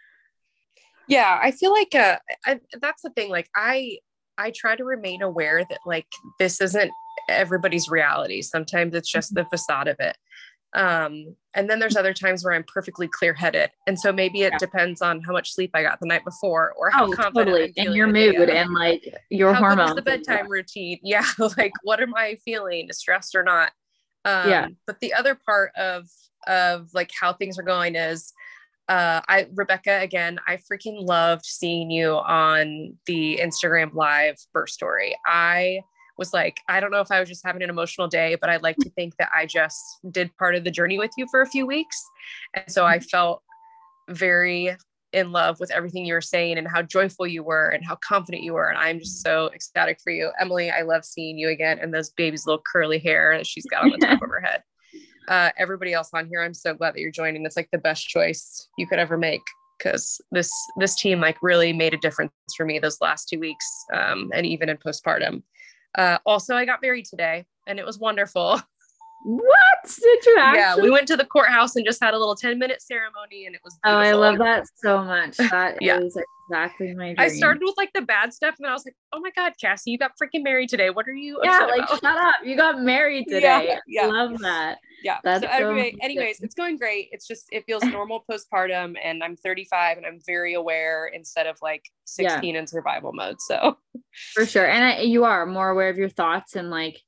S6: Yeah, I feel like that's the thing. Like I try to remain aware that like this isn't everybody's reality. Sometimes it's just the facade of it. And then there's other times where I'm perfectly clear-headed. And so maybe it depends on how much sleep I got the night before, or how confident I'm feeling,
S1: and your mood and like your hormones.
S6: The bedtime routine. Yeah. Like, what am I feeling, stressed or not? But the other part of like how things are going is, Rebecca, again, I freaking loved seeing you on the Instagram live birth story. I was like, I don't know if I was just having an emotional day, but I'd like to think that I just did part of the journey with you for a few weeks. And so I felt very in love with everything you were saying and how joyful you were and how confident you were. And I'm just so ecstatic for you. Emily, I love seeing you again, and those baby's little curly hair that she's got on the top of her head. Everybody else on here, I'm so glad that you're joining. It's like the best choice you could ever make, because this team like really made a difference for me those last 2 weeks, and even in postpartum. Also, I got married today, and it was wonderful.
S1: What did you actually?
S6: Yeah, we went to the courthouse and just had a little 10-minute ceremony, and it was beautiful.
S1: Oh, I love that so much. That is exactly my dream.
S6: I started with like the bad stuff, and then I was like, oh my God, Cassie, you got freaking married today. What are you
S1: upset
S6: about?
S1: Shut up. You got married today. I love that.
S6: Yeah.
S1: That's
S6: so anyways, it's going great. It's just, it feels normal postpartum, and I'm 35 and I'm very aware instead of like 16 in survival mode. So
S1: for sure. And you are more aware of your thoughts, and like,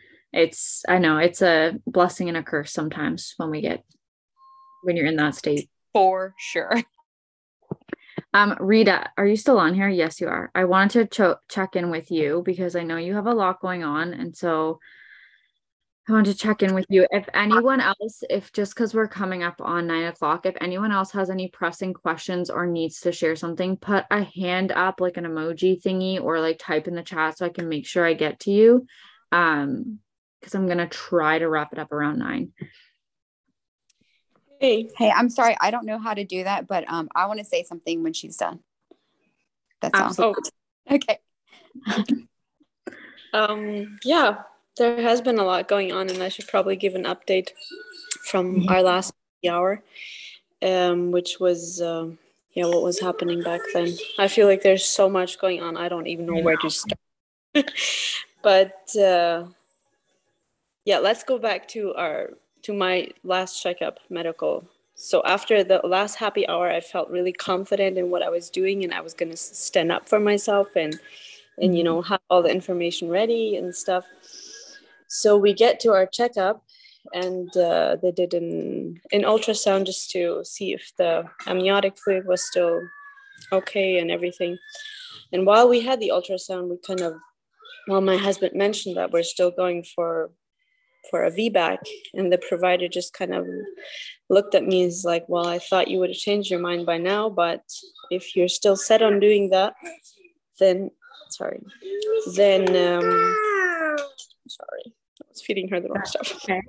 S1: I know it's a blessing and a curse sometimes when you're in that state.
S6: For sure.
S1: Rita, are you still on here? Yes, you are. I wanted to check in with you because I know you have a lot going on. And so I wanted to check in with you. If anyone else, just because we're coming up on 9:00, if anyone else has any pressing questions or needs to share something, put a hand up, like an emoji thingy, or like type in the chat so I can make sure I get to you. Because I'm going to try to wrap it up around 9.
S7: Hey, I'm sorry. I don't know how to do that, but I want to say something when she's done. That's
S1: absolutely
S7: all. Okay.
S8: Yeah, there has been a lot going on, and I should probably give an update from our last hour, which was, what was happening back then. I feel like there's so much going on. I don't even know where to start. But let's go back to my last checkup, medical. So after the last happy hour, I felt really confident in what I was doing, and I was going to stand up for myself and have all the information ready and stuff. So we get to our checkup, and they did an ultrasound just to see if the amniotic fluid was still okay and everything. And while we had the ultrasound, my husband mentioned that we're still going for a VBAC, and the provider just kind of looked at me and is like, well, I thought you would have changed your mind by now, but if you're still set on doing that, then sorry, I was feeding her the wrong stuff.
S1: Okay.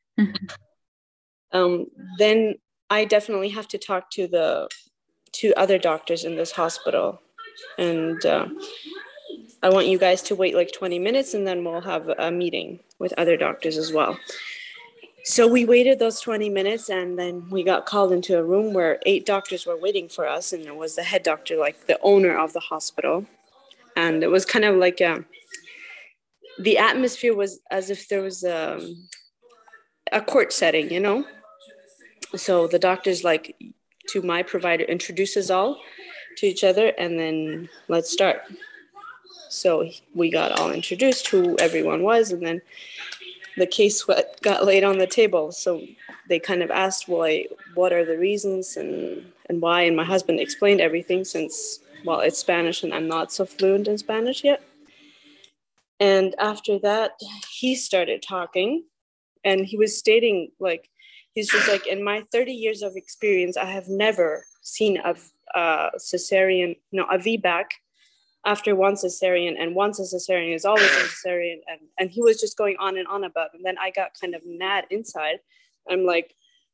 S8: Then I definitely have to talk to the 2 other doctors in this hospital, and I want you guys to wait like 20 minutes, and then we'll have a meeting with other doctors as well. So we waited those 20 minutes, and then we got called into a room where 8 doctors were waiting for us, and it was the head doctor, like the owner of the hospital. And it was kind of like the atmosphere was as if there was a a court setting, you know. So the doctor's like, to my provider, introduces all to each other, and then let's start. So we got all introduced, who everyone was, and then the case got laid on the table. So they kind of asked, well, what are the reasons and why? And my husband explained everything, since, well, it's Spanish and I'm not so fluent in Spanish yet. And after that, he started talking, and he was stating, like, he's just like, in my 30 years of experience, I have never seen a cesarean, no, a VBAC after one cesarean, and once a cesarean is always a cesarean. And he was just going on and on about it. And then I got kind of mad inside. I'm like,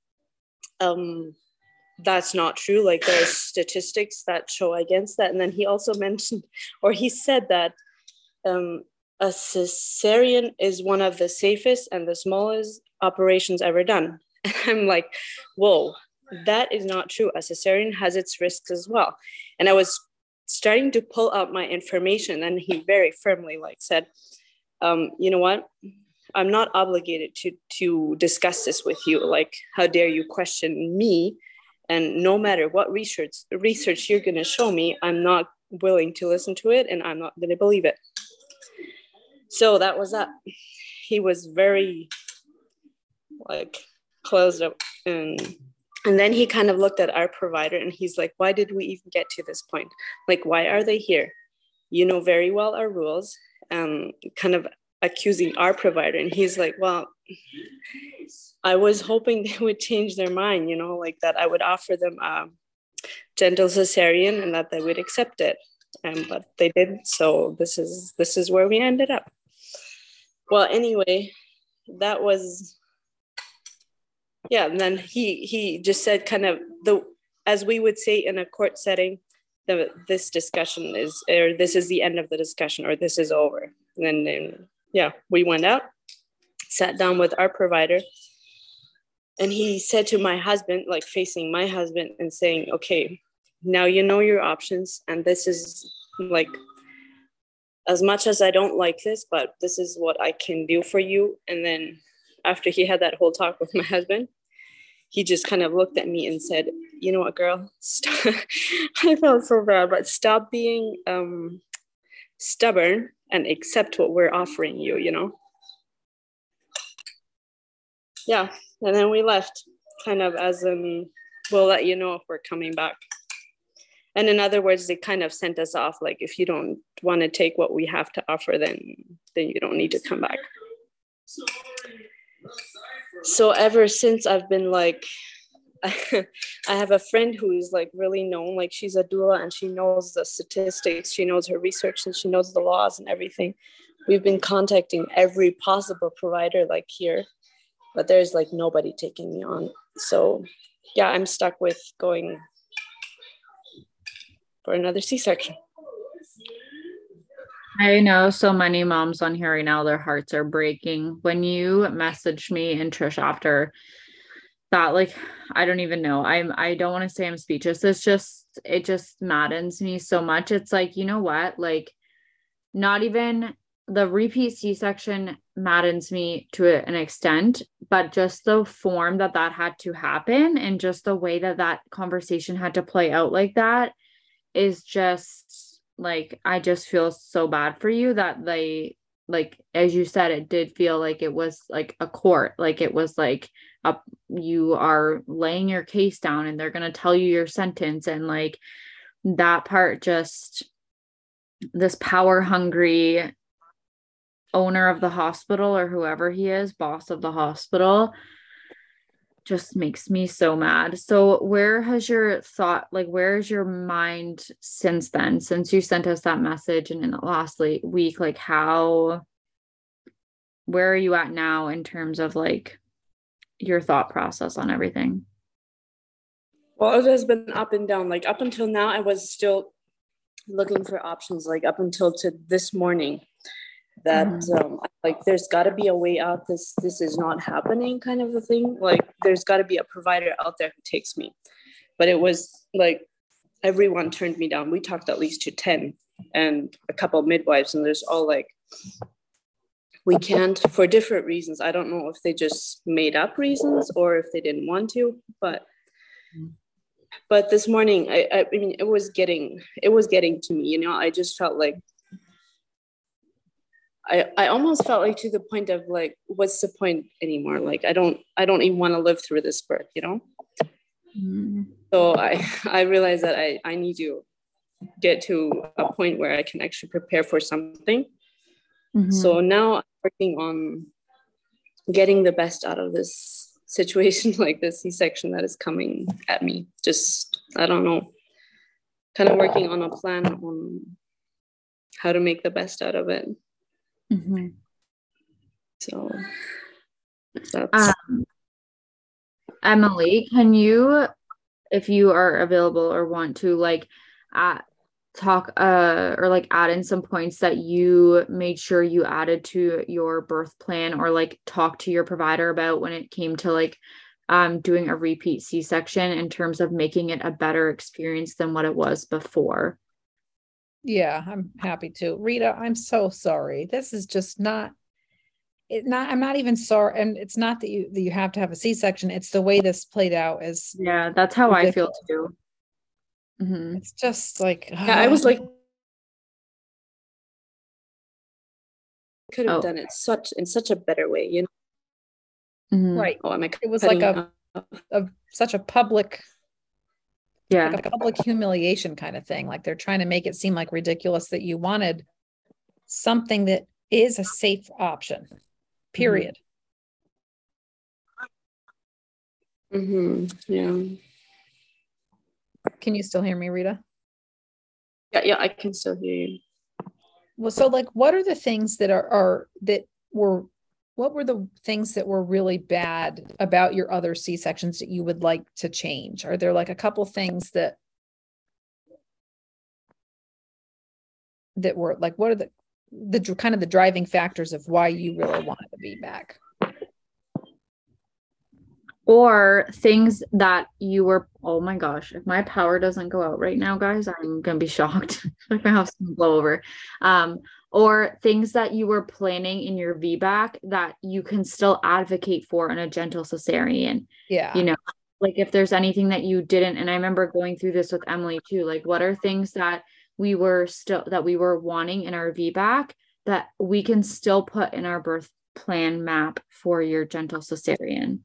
S8: that's not true. Like, there's statistics that show against that. And then he also mentioned, or he said that a cesarean is one of the safest and the smallest operations ever done. And I'm like, whoa, that is not true. A cesarean has its risks as well. And I was starting to pull out my information, and he very firmly said, you know what? I'm not obligated to discuss this with you. Like, how dare you question me? And no matter what research you're going to show me, I'm not willing to listen to it, and I'm not going to believe it. So that was that. He was very closed up, and then he kind of looked at our provider, and he's like, why did we even get to this point? Like, why are they here? You know very well our rules, kind of accusing our provider. And he's like, well, I was hoping they would change their mind, you know, like that I would offer them a gentle cesarean and that they would accept it. But they didn't. So this is where we ended up. Well, anyway, that was, yeah. And then he just said, kind of, as we would say in a court setting, this discussion is, or this is the end of the discussion, or this is over. And then yeah, we went out, sat down with our provider, and he said to my husband, like facing my husband and saying, okay, now you know your options, and this is like, as much as I don't like this, but this is what I can do for you. And then after he had that whole talk with my husband, he just kind of looked at me and said, you know what, girl, stop. I felt so bad, but stop being stubborn and accept what we're offering you, you know? Yeah, and then we left, kind of as we'll let you know if we're coming back. And in other words, they kind of sent us off, like, if you don't want to take what we have to offer, then you don't need to come back. So ever since, I've been like, I have a friend who is like really known, like she's a doula and she knows the statistics, she knows her research, and she knows the laws and everything. We've been contacting every possible provider like here, but there's like nobody taking me on. So yeah, I'm stuck with going for another C-section.
S1: I know so many moms on here right now, their hearts are breaking. When you messaged me and Trish after that, like, I don't even know. I don't want to say I'm speechless. It just maddens me so much. It's like, you know what? Like, not even the repeat C-section maddens me to an extent, but just the form that had to happen, and just the way that conversation had to play out like that is just like, I just feel so bad for you that they, like, as you said, it did feel like it was like a court, like it was like you are laying your case down and they're going to tell you your sentence. And like that part, just this power hungry owner of the hospital, or whoever he is, boss of the hospital, just makes me so mad. So where has your thought, like, where's your mind since then, since you sent us that message and in the last week, like where are you at now in terms of like your thought process on everything?
S8: Well, it has been up and down. Like, up until now, I was still looking for options, like up until to this morning, that like, there's got to be a way out. This is not happening, kind of a thing. Like, there's got to be a provider out there who takes me. But it was like everyone turned me down. We talked at least to 10 and a couple of midwives, and there's all like, we can't, for different reasons. I don't know if they just made up reasons or if they didn't want to, but this morning, I mean, it was getting to me, you know. I just felt like I almost felt like to the point of like, what's the point anymore? Like, I don't even want to live through this birth, you know? So I realized that I need to get to a point where I can actually prepare for something. So now I'm working on getting the best out of this situation, like the C-section that is coming at me. Just, I don't know, kind of working on a plan on how to make the best out of it. So that's
S1: Emily, can you, if you are available or want to, like talk or like add in some points that you made sure you added to your birth plan, or like talk to your provider about when it came to like doing a repeat C-section in terms of making it a better experience than what it was before?
S5: Yeah, I'm happy to. Rita, I'm so sorry. This is just not I'm not even sorry. And it's not that you have to have a C-section. It's the way this played out is
S1: yeah, that's how ridiculous. I feel too.
S5: It's just like,
S8: yeah, I was like, could have done it in such a better way, you know?
S5: Right.
S8: Oh,
S5: it was like such a public, like a public humiliation kind of thing. Like they're trying to make it seem like ridiculous that you wanted something that is a safe option, period.
S8: Yeah.
S5: Can you still hear me, Rita?
S8: Yeah, I can still hear you.
S5: Well, so like, what are the things that what were the things that were really bad about your other C-sections that you would like to change? Are there like a couple things that were like, what are the kind of the driving factors of why you really wanted to be back?
S1: Or things that you were, oh my gosh, if my power doesn't go out right now, guys, I'm gonna be shocked. Like my house can blow over. Or things that you were planning in your VBAC that you can still advocate for in a gentle cesarean.
S5: Yeah.
S1: You know, like if there's anything that you didn't, and I remember going through this with Emily too, like what are things that we were wanting in our VBAC that we can still put in our birth plan map for your gentle cesarean?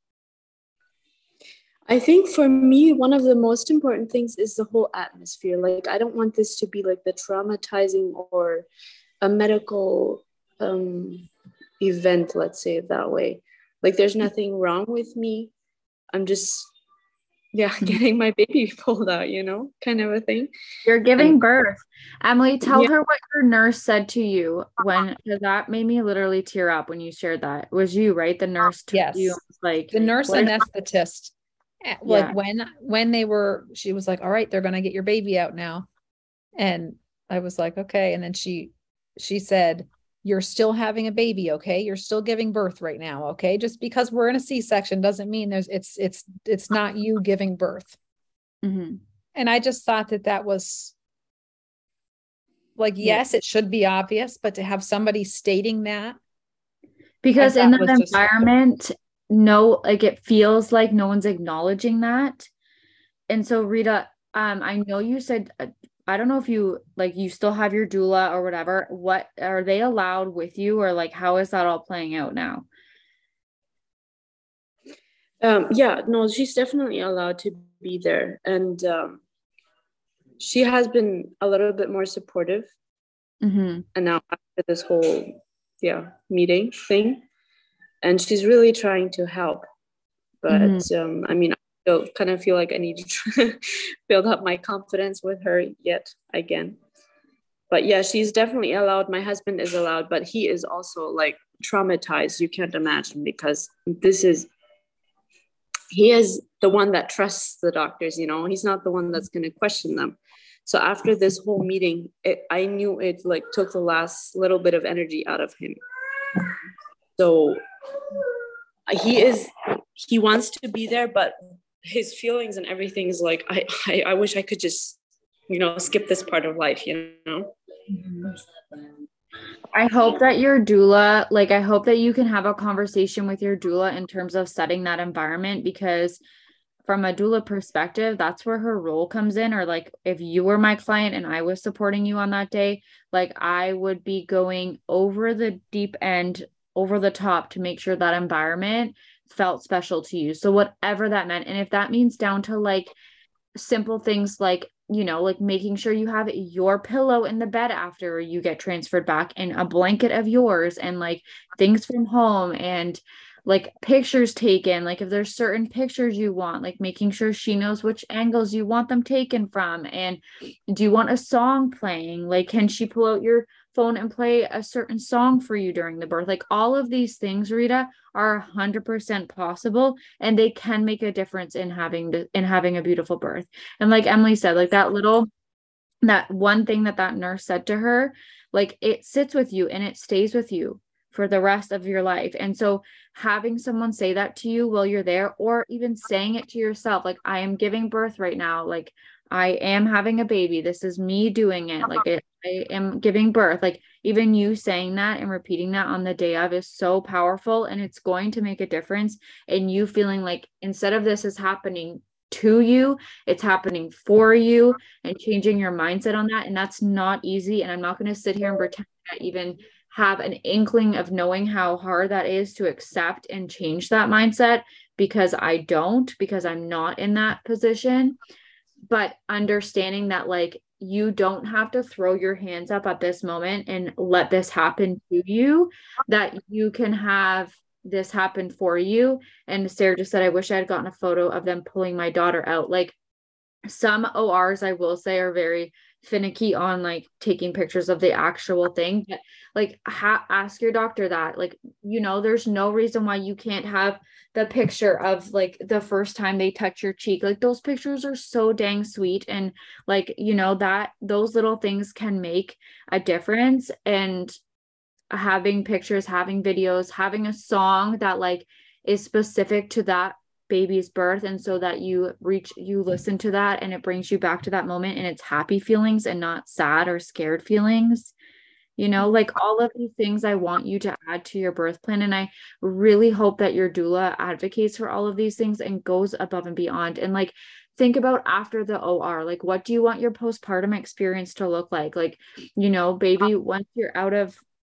S8: I think for me, one of the most important things is the whole atmosphere. Like, I don't want this to be like the traumatizing or a medical event, let's say it that way. Like, there's nothing wrong with me. I'm just, getting my baby pulled out, you know, kind of a thing.
S1: You're giving birth. Emily, tell her what your nurse said to you because that made me literally tear up when you shared that. It was you, right? The nurse took you, like
S5: the nurse anesthetist. Like when she was like, all right, they're gonna get your baby out now, and I was like, okay. And then she said, you're still having a baby, okay? You're still giving birth right now, okay? Just because we're in a C-section doesn't mean it's not you giving birth. And I just thought that was like, yes, it should be obvious, but to have somebody stating that,
S1: because in that environment, no, like it feels like no one's acknowledging that. And so Rita, I know you said, I don't know if you still have your doula or whatever. What are they allowed with you, or like how is that all playing out now?
S8: No, she's definitely allowed to be there, and she has been a little bit more supportive. And now after this whole meeting thing, and she's really trying to help, but I mean, I still kind of feel like I need to build up my confidence with her yet again. But yeah, she's definitely allowed. My husband is allowed, but he is also like traumatized. You can't imagine, because he is the one that trusts the doctors, you know, he's not the one that's going to question them. So after this whole meeting, I knew it like took the last little bit of energy out of him. So he wants to be there, but his feelings and everything is like, I wish I could just, you know, skip this part of life, you know?
S1: I hope that your doula, like, I hope that you can have a conversation with your doula in terms of setting that environment, because from a doula perspective, that's where her role comes in. Or like, if you were my client and I was supporting you on that day, like, I would be going over the deep end, over the top, to make sure that environment felt special to you. So whatever that meant, and if that means down to like simple things like, you know, like making sure you have your pillow in the bed after you get transferred back, and a blanket of yours, and like things from home, and like pictures taken, like if there's certain pictures you want, like making sure she knows which angles you want them taken from. And do you want a song playing? Like, can she pull out your phone and play a certain song for you during the birth? Like, all of these things, Rita, are 100% possible, and they can make a difference in having a beautiful birth. And like Emily said, like that one thing that nurse said to her, like, it sits with you and it stays with you for the rest of your life. And so having someone say that to you while you're there, or even saying it to yourself, like, I am giving birth right now, like, I am having a baby, this is me doing it, like, I am giving birth, like, even you saying that and repeating that on the day of is so powerful, and it's going to make a difference in you feeling like, instead of this is happening to you, it's happening for you, and changing your mindset on that. And that's not easy. And I'm not going to sit here and pretend that even have an inkling of knowing how hard that is to accept and change that mindset, because I don't, because I'm not in that position. But understanding that, like, you don't have to throw your hands up at this moment and let this happen to you, that you can have this happen for you. And Sarah just said, I wish I had gotten a photo of them pulling my daughter out. Like, some ORs, I will say, are very finicky on like taking pictures of the actual thing, but like ask your doctor that, like, you know, there's no reason why you can't have the picture of like the first time they touch your cheek. Like, those pictures are so dang sweet, and like, you know, that those little things can make a difference. And having pictures, having videos, having a song that like is specific to that baby's birth, and so that you listen to that and it brings you back to that moment, and it's happy feelings and not sad or scared feelings, you know, like all of these things I want you to add to your birth plan. And I really hope that your doula advocates for all of these things and goes above and beyond. And like, think about after the OR, like, what do you want your postpartum experience to look like? Like, you know, baby, once you're out of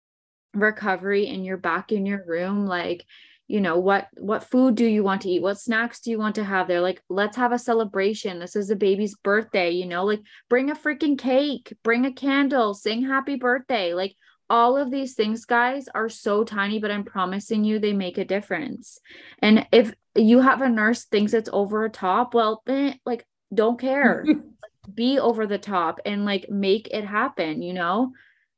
S1: recovery and you're back in your room, like, you know, what food do you want to eat? What snacks do you want to have there? Like, let's have a celebration. This is the baby's birthday, you know, like, bring a freaking cake, bring a candle, sing happy birthday. Like, all of these things, guys, are so tiny, but I'm promising you they make a difference. And if you have a nurse thinks it's over the top, well, then, like, don't care. Be over the top and like make it happen, you know?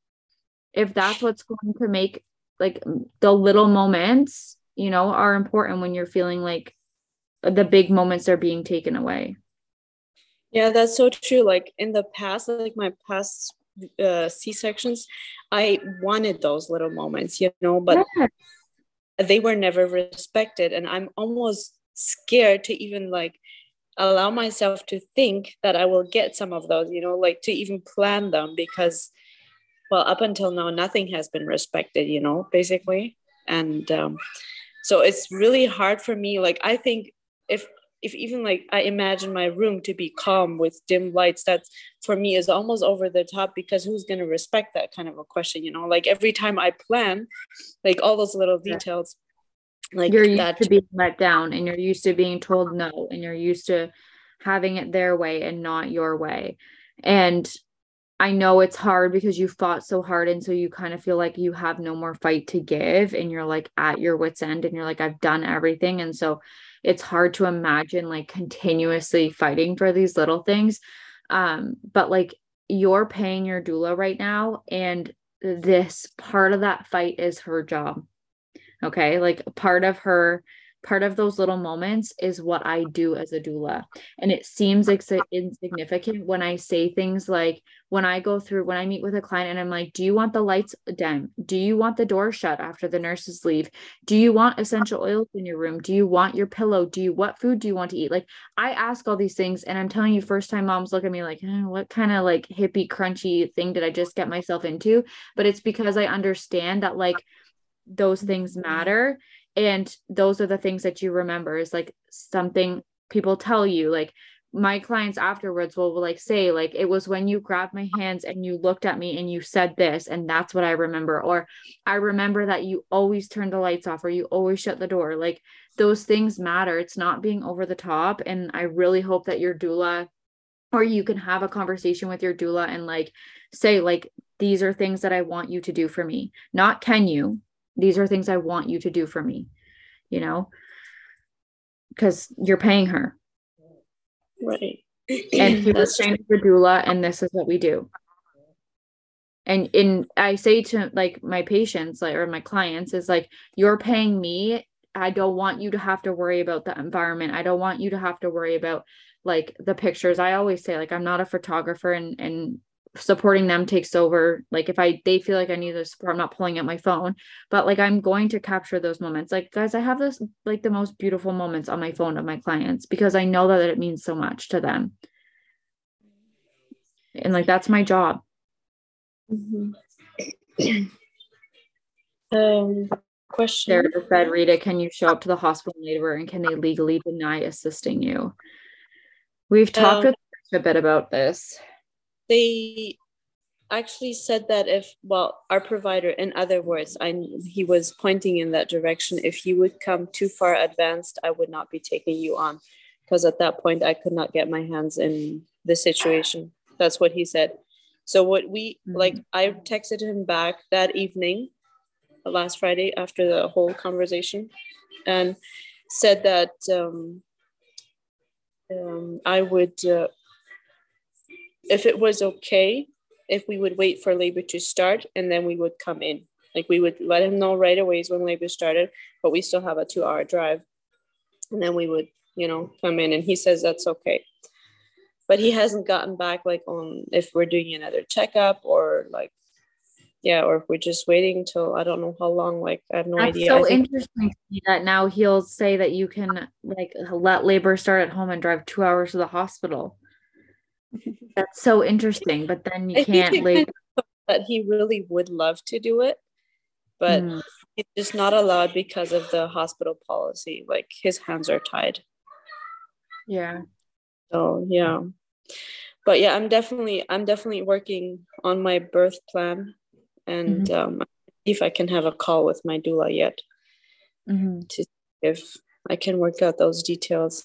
S1: If that's what's going to make, like, the little moments, you know, are important when you're feeling like the big moments are being taken away.
S8: Yeah, that's so true. Like in the past, like my past C-sections, I wanted those little moments, you know, but they were never respected. And I'm almost scared to even like allow myself to think that I will get some of those, you know, like to even plan them, because, well, up until now, nothing has been respected, you know, basically. And so it's really hard for me. Like, I think if even like I imagine my room to be calm with dim lights, that for me is almost over the top, because who's going to respect that kind of a question, you know? Like every time I plan, like all those little details, like
S1: you're used to being let down, and you're used to being told no, and you're used to having it their way and not your way. And I know it's hard because you fought so hard, and so you kind of feel like you have no more fight to give, and you're like at your wit's end, and you're like, I've done everything. And so it's hard to imagine like continuously fighting for these little things. But like, you're paying your doula right now, and this part of that fight is her job. Okay. Like, part of her part of those little moments is what I do as a doula. And it seems insignificant when I say things like, when I meet with a client and I'm like, do you want the lights dim? Do you want the door shut after the nurses leave? Do you want essential oils in your room? Do you want your pillow? What food do you want to eat? Like, I ask all these things, and I'm telling you, first time moms look at me like, what kind of like hippie crunchy thing did I just get myself into? But it's because I understand that like those things matter. And those are the things that you remember, is like something people tell you. Like my clients afterwards will like say, like, it was when you grabbed my hands and you looked at me and you said this, and that's what I remember. Or I remember that you always turned the lights off, or you always shut the door. Like those things matter. It's not being over the top. And I really hope that your doula, or you can have a conversation with your doula and like say, like, these are things that I want you to do for me. Not can you, these are things I want you to do for me, you know, because you're paying her.
S8: Right.
S1: And she was trained as a doula, and this is what we do. And I say to like my patients, like, or my clients, is like, you're paying me. I don't want you to have to worry about the environment. I don't want you to have to worry about like the pictures. I always say, like, I'm not a photographer, and supporting them takes over. Like if they feel like I need the support, I'm not pulling out my phone, but like I'm going to capture those moments. Like, guys, I have this like the most beautiful moments on my phone of my clients, because I know that it means so much to them. And like, that's my job.
S8: Question.
S1: Sarah just said, Rita, can you show up to the hospital in labor, and can they legally deny assisting you? We've talked with a bit about this.
S8: They actually said that our provider, in other words, he was pointing in that direction. If you would come too far advanced, I would not be taking you on, because at that point I could not get my hands in the situation. That's what he said. So what we like, I texted him back that evening, last Friday, after the whole conversation, and said that I would, if it was okay, if we would wait for labor to start and then we would come in. Like we would let him know right away when labor started, but we still have a 2-hour drive. And then we would, come in, and he says that's okay. But he hasn't gotten back like on if we're doing another checkup, or like, or if we're just waiting till I don't know how long. Like I have no idea.
S1: That's so interesting to me that now he'll say that you can like let labor start at home and drive 2 hours to the hospital. That's so interesting. But then you can't labor.
S8: That he really would love to do it, but it's just not allowed because of the hospital policy. Like his hands are tied.
S1: Yeah.
S8: So yeah. But yeah, I'm definitely working on my birth plan, and see if I can have a call with my doula yet to see if I can work out those details.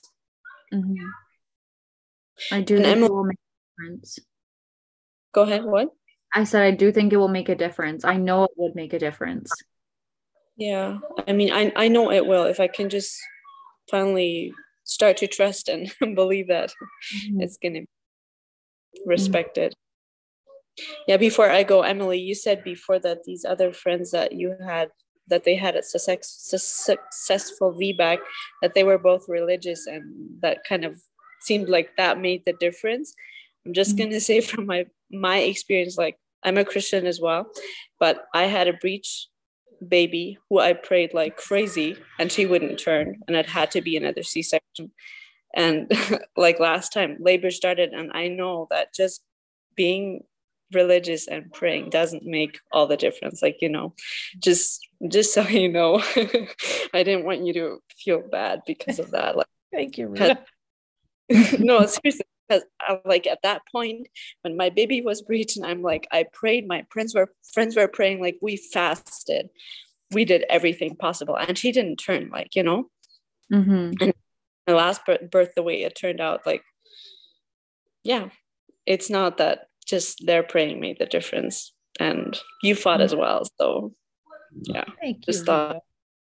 S1: I do think it will make a difference.
S8: Go ahead. What?
S1: I said I do think it will make a difference. I know it would make a difference.
S8: Yeah, I mean, I know it will, if I can just finally start to trust and believe that it's gonna be respected. Yeah, before I go, Emily, you said before that these other friends that you had, that they had a successful VBAC, that they were both religious, and that kind of seemed like that made the difference. I'm just gonna say from my experience, like I'm a Christian as well, but I had a breech baby who I prayed like crazy, and she wouldn't turn, and it had to be another C-section. And like last time labor started, and I know that just being religious and praying doesn't make all the difference. Like, just so you know, I didn't want you to feel bad because of that. Like,
S5: thank you, Rita.
S8: No, seriously, because like at that point when my baby was breached, and I'm like, I prayed, my friends were praying, like we fasted, we did everything possible, and she didn't turn, like, and the last birth, the way it turned out, like, yeah, it's not that just their praying made the difference, and you fought as well. So yeah,
S5: thank
S8: just
S5: you,
S8: thought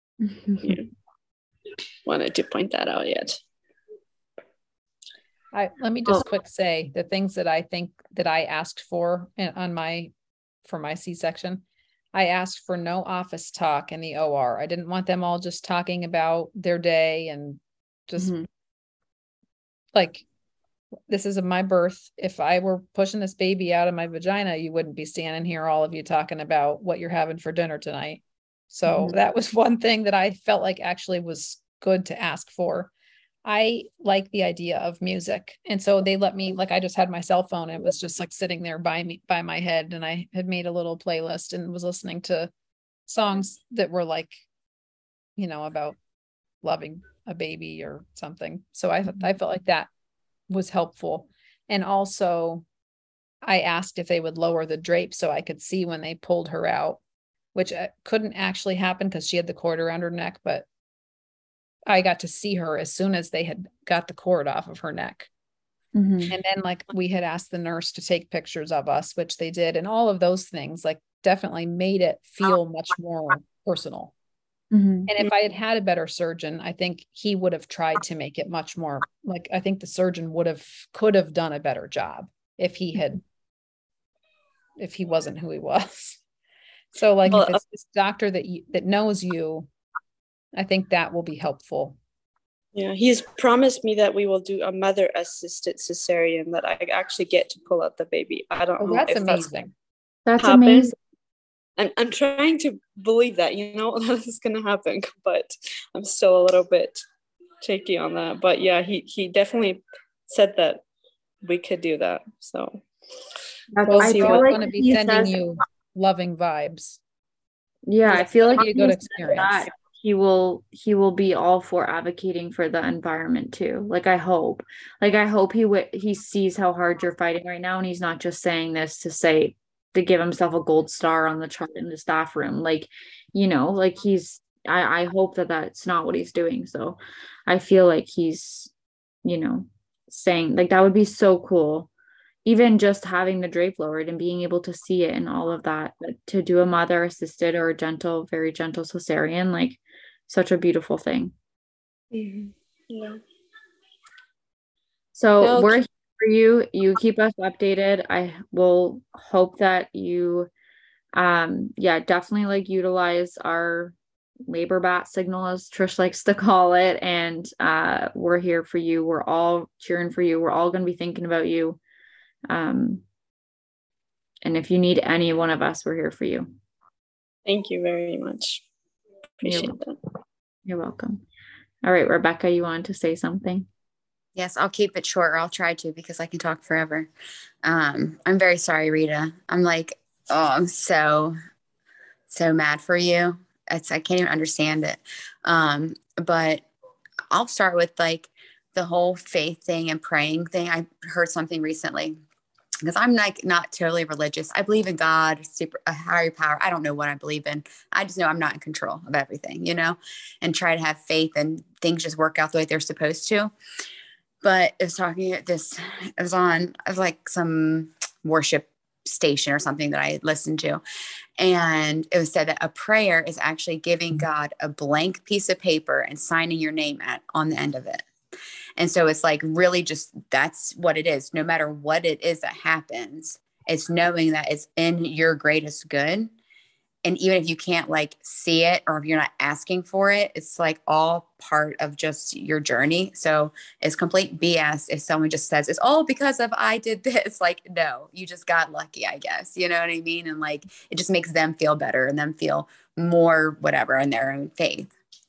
S8: wanted to point that out yet.
S5: Let me just quick say the things that I think that I asked for for my C-section. I asked for no office talk in the OR. I didn't want them all just talking about their day and just like, this is my birth. If I were pushing this baby out of my vagina, you wouldn't be standing here, all of you, talking about what you're having for dinner tonight. So that was one thing that I felt like actually was good to ask for. I like the idea of music. And so they let me, like, I just had my cell phone. It was just like sitting there by me, by my head. And I had made a little playlist and was listening to songs that were like, you know, about loving a baby or something. So I felt like that was helpful. And also I asked if they would lower the drape so I could see when they pulled her out, which couldn't actually happen because she had the cord around her neck, but I got to see her as soon as they had got the cord off of her neck. And then like we had asked the nurse to take pictures of us, which they did. And all of those things like definitely made it feel much more personal. And if I had had a better surgeon, I think he would have tried to make it much more like, I think the surgeon could have done a better job if he wasn't who he was. So like, if it's this doctor that knows you, I think that will be helpful.
S8: Yeah, he's promised me that we will do a mother-assisted cesarean, that I actually get to pull out the baby. I don't know.
S5: That's amazing.
S1: That's amazing.
S8: And I'm trying to believe that, you know, that is going to happen, but I'm still a little bit shaky on that. But yeah, he definitely said that we could do that. So
S5: we'll see what's going to be sending you loving vibes.
S1: Yeah, I feel like
S5: a good experience.
S1: He will be all for advocating for the environment too. Like I hope he sees how hard you're fighting right now, and he's not just saying this to give himself a gold star on the chart in the staff room. Like, you know, like I hope that that's not what he's doing. So I feel like he's, you know, saying like, that would be so cool. Even just having the drape lowered and being able to see it and all of that, but to do a mother assisted or a very gentle cesarean, like such a beautiful thing.
S8: Yeah.
S1: So we're here for you. You keep us updated. I will hope that you, definitely like utilize our labor bat signal, as Trish likes to call it. And we're here for you. We're all cheering for you. We're all going to be thinking about you. And if you need any one of us, we're here for you.
S8: Thank you very much. Appreciate that.
S1: You're welcome. All right, Rebecca, you wanted to say something?
S7: Yes, I'll keep it short, or I'll try to, because I can talk forever. I'm very sorry, Rita. I'm like, I'm so mad for you. I can't even understand it. But I'll start with like the whole faith thing and praying thing. I heard something recently, because I'm like not totally religious. I believe in God, a higher power. I don't know what I believe in. I just know I'm not in control of everything, you know, and try to have faith and things just work out the way they're supposed to. But it was on like some worship station or something that I listened to. And it was said that a prayer is actually giving God a blank piece of paper and signing your name on the end of it. And so it's like really just, that's what it is. No matter what it is that happens, it's knowing that it's in your greatest good. And even if you can't like see it, or if you're not asking for it, it's like all part of just your journey. So it's complete BS if someone just says it's all because of I did this. Like, no, you just got lucky, I guess. You know what I mean? And like, it just makes them feel better and them feel more whatever in their own faith.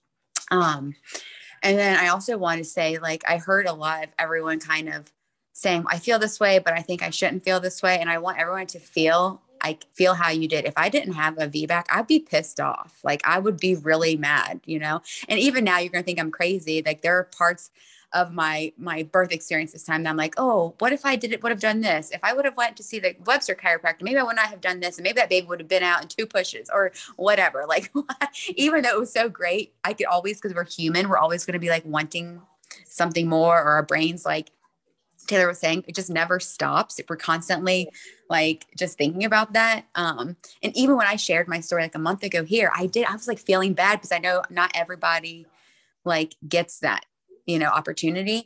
S7: And then I also want to say, like, I heard a lot of everyone kind of saying, I feel this way, but I think I shouldn't feel this way. And I want everyone to feel how you did. If I didn't have a VBAC, I'd be pissed off. Like, I would be really mad, you know? And even now you're going to think I'm crazy. Like, there are parts of my birth experience this time that I'm like, oh, what if I would have done this? If I would have went to see the Webster chiropractor, maybe I would not have done this. And maybe that baby would have been out in 2 pushes or whatever. Like, even though it was so great, I could always, because we're human, we're always going to be like wanting something more, or our brains, like Taylor was saying, it just never stops. We're constantly like just thinking about that. And even when I shared my story like a month ago here, I was like feeling bad because I know not everybody like gets that, you know, opportunity.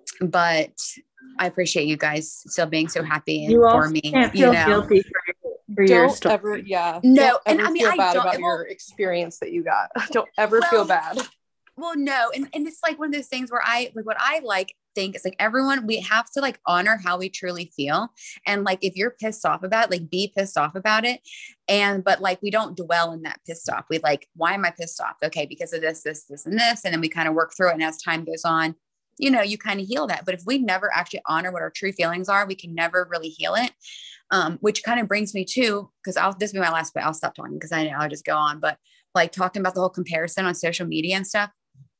S7: But I appreciate you guys still being so happy and for me.
S1: Can't feel guilty for for your
S6: Don't
S1: story.
S6: ever, yeah.
S7: No,
S6: Don't
S7: and
S6: ever
S7: I mean,
S6: feel
S7: I
S6: bad
S7: don't.
S6: about
S7: It
S6: your
S7: won't.
S6: experience that you got. Don't ever feel
S7: Well,
S6: bad.
S7: Well, no, and it's like one of those things where I like what I like think is like everyone we have to like honor how we truly feel, and like if you're pissed off about it, like be pissed off about it, and but like we don't dwell in that pissed off. We like, why am I pissed off? Okay, because of this, and this, and then we kind of work through it, and as time goes on, you know, you kind of heal that. But if we never actually honor what our true feelings are, we can never really heal it. Which kind of brings me to, because this will be my last point. I'll stop talking because I know I'll just go on, but like talking about the whole comparison on social media and stuff.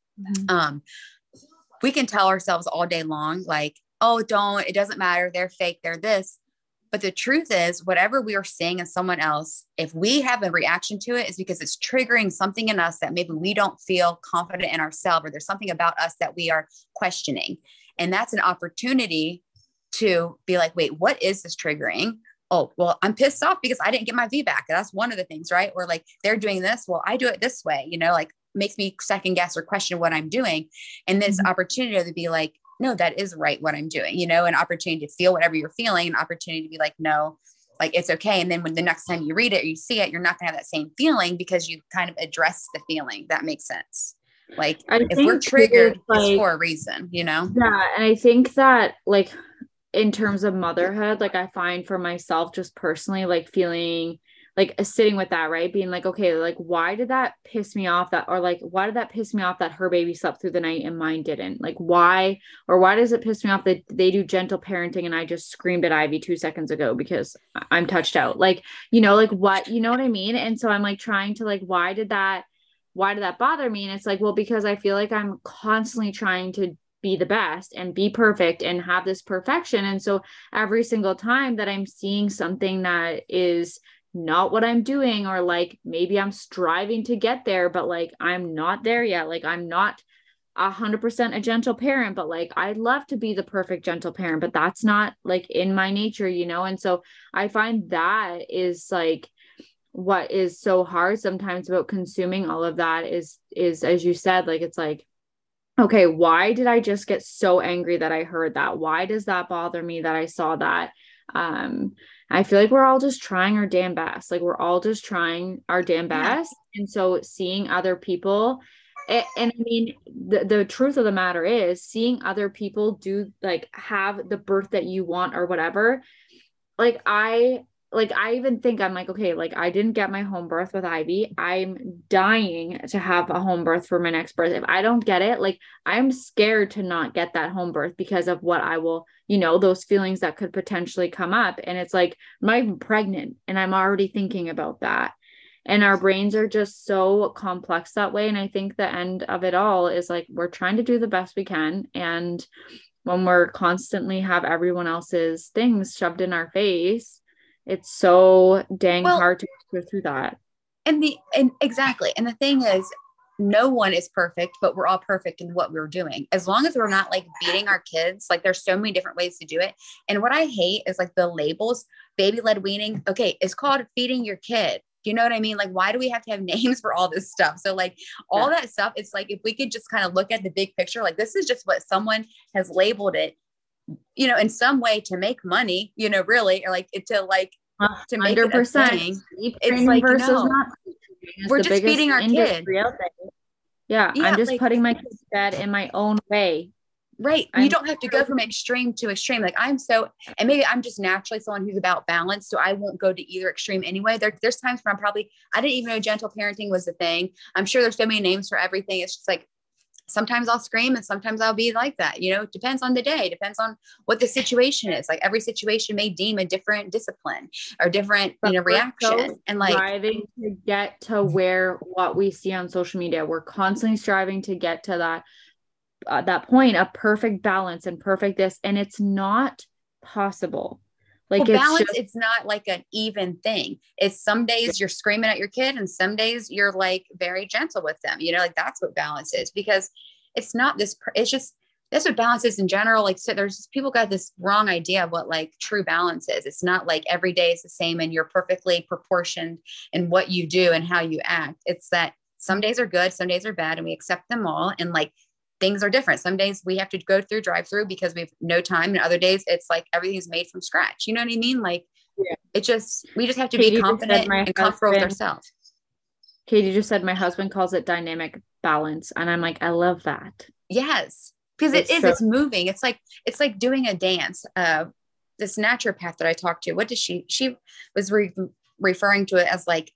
S7: We can tell ourselves all day long, like, oh, it doesn't matter. They're fake. They're this. But the truth is, whatever we are seeing in someone else, if we have a reaction to it, is because it's triggering something in us that maybe we don't feel confident in ourselves, or there's something about us that we are questioning. And that's an opportunity to be like, wait, what is this triggering? Oh, well, I'm pissed off because I didn't get my VBAC. That's one of the things, right? Or like they're doing this. Well, I do it this way, you know, like makes me second guess or question what I'm doing. And this opportunity to be like, no, that is right what I'm doing, you know, an opportunity to feel whatever you're feeling, an opportunity to be like, no, like it's okay. And then when the next time you read it or you see it, you're not gonna have that same feeling because you kind of address the feeling. That makes sense. Like if we're triggered, it's for a reason, you know?
S1: Yeah. And I think that like in terms of motherhood, like I find for myself just personally, like feeling like sitting with that, right? Being like, okay, like why did that piss me off that, or like, why did that piss me off that her baby slept through the night and mine didn't? Like why, or why does it piss me off that they do gentle parenting and I just screamed at Ivy 2 seconds ago because I'm touched out? Like, you know, like what, you know what I mean? And so I'm like trying to like, why did that bother me? And it's like, well, because I feel like I'm constantly trying to be the best and be perfect and have this perfection. And so every single time that I'm seeing something that is not what I'm doing, or like maybe I'm striving to get there, but like I'm not there yet. Like I'm not 100% a gentle parent, but like I'd love to be the perfect gentle parent, but that's not like in my nature, you know? And so I find that is like what is so hard sometimes about consuming all of that is as you said, like it's like, okay, why did I just get so angry that I heard that? Why does that bother me that I saw that? I feel like we're all just trying our damn best. Like we're all just trying our damn best. And so seeing other people, and I mean, the truth of the matter is seeing other people do like have the birth that you want or whatever. I even think I'm like, okay, like I didn't get my home birth with Ivy. I'm dying to have a home birth for my next birth. If I don't get it, like I'm scared to not get that home birth because of what I will, you know, those feelings that could potentially come up. And it's like, I'm not even pregnant and I'm already thinking about that. And our brains are just so complex that way. And I think the end of it all is like, we're trying to do the best we can. And when we're constantly have everyone else's things shoved in our face, it's so dang hard to go through that.
S7: And exactly. And the thing is, no one is perfect, but we're all perfect in what we're doing. As long as we're not like beating our kids, like there's so many different ways to do it. And what I hate is like the labels, baby-led weaning. Okay, it's called feeding your kid. You know what I mean? Like, why do we have to have names for all this stuff? So like all that stuff, it's like, if we could just kind of look at the big picture, like this is just what someone has labeled it, you know, in some way to make money, you know, really, or like to like, to make 100%. It a thing. It's like, no, we're just feeding our kids.
S1: Yeah, I'm just like, putting my kids to bed in my own way.
S7: Right. You don't have to go from extreme to extreme. Like and maybe I'm just naturally someone who's about balance. So I won't go to either extreme anyway. There's times where I didn't even know gentle parenting was a thing. I'm sure there's so many names for everything. It's just like, sometimes I'll scream and sometimes I'll be like that, you know, it depends on the day, depends on what the situation is. Like every situation may deem a different discipline or different, you know, reaction. And like
S1: striving to get to what we see on social media, we're constantly striving to get to that point of perfect balance and perfect this. And it's not possible. Like
S7: it's not like an even thing. It's some days you're screaming at your kid and some days you're like very gentle with them, you know, like that's what balance is, because it's not this, it's just, that's what balance is in general. Like, so there's people got this wrong idea of what like true balance is. It's not like every day is the same and you're perfectly proportioned in what you do and how you act. It's that some days are good, some days are bad, and we accept them all. And like, things are different. Some days we have to go drive through because we have no time. And other days it's like everything's made from scratch. You know what I mean? Like we just have to
S1: Katie
S7: be
S1: just said
S7: confident
S1: my
S7: and comfortable with
S1: husband-
S7: ourselves.
S1: Katie just said my husband calls it dynamic balance. And I'm like, I love that.
S7: Yes. Because
S1: It's
S7: it is,
S1: true.
S7: it's moving. It's like doing a dance. This naturopath that I talked to, what did she was referring to it as like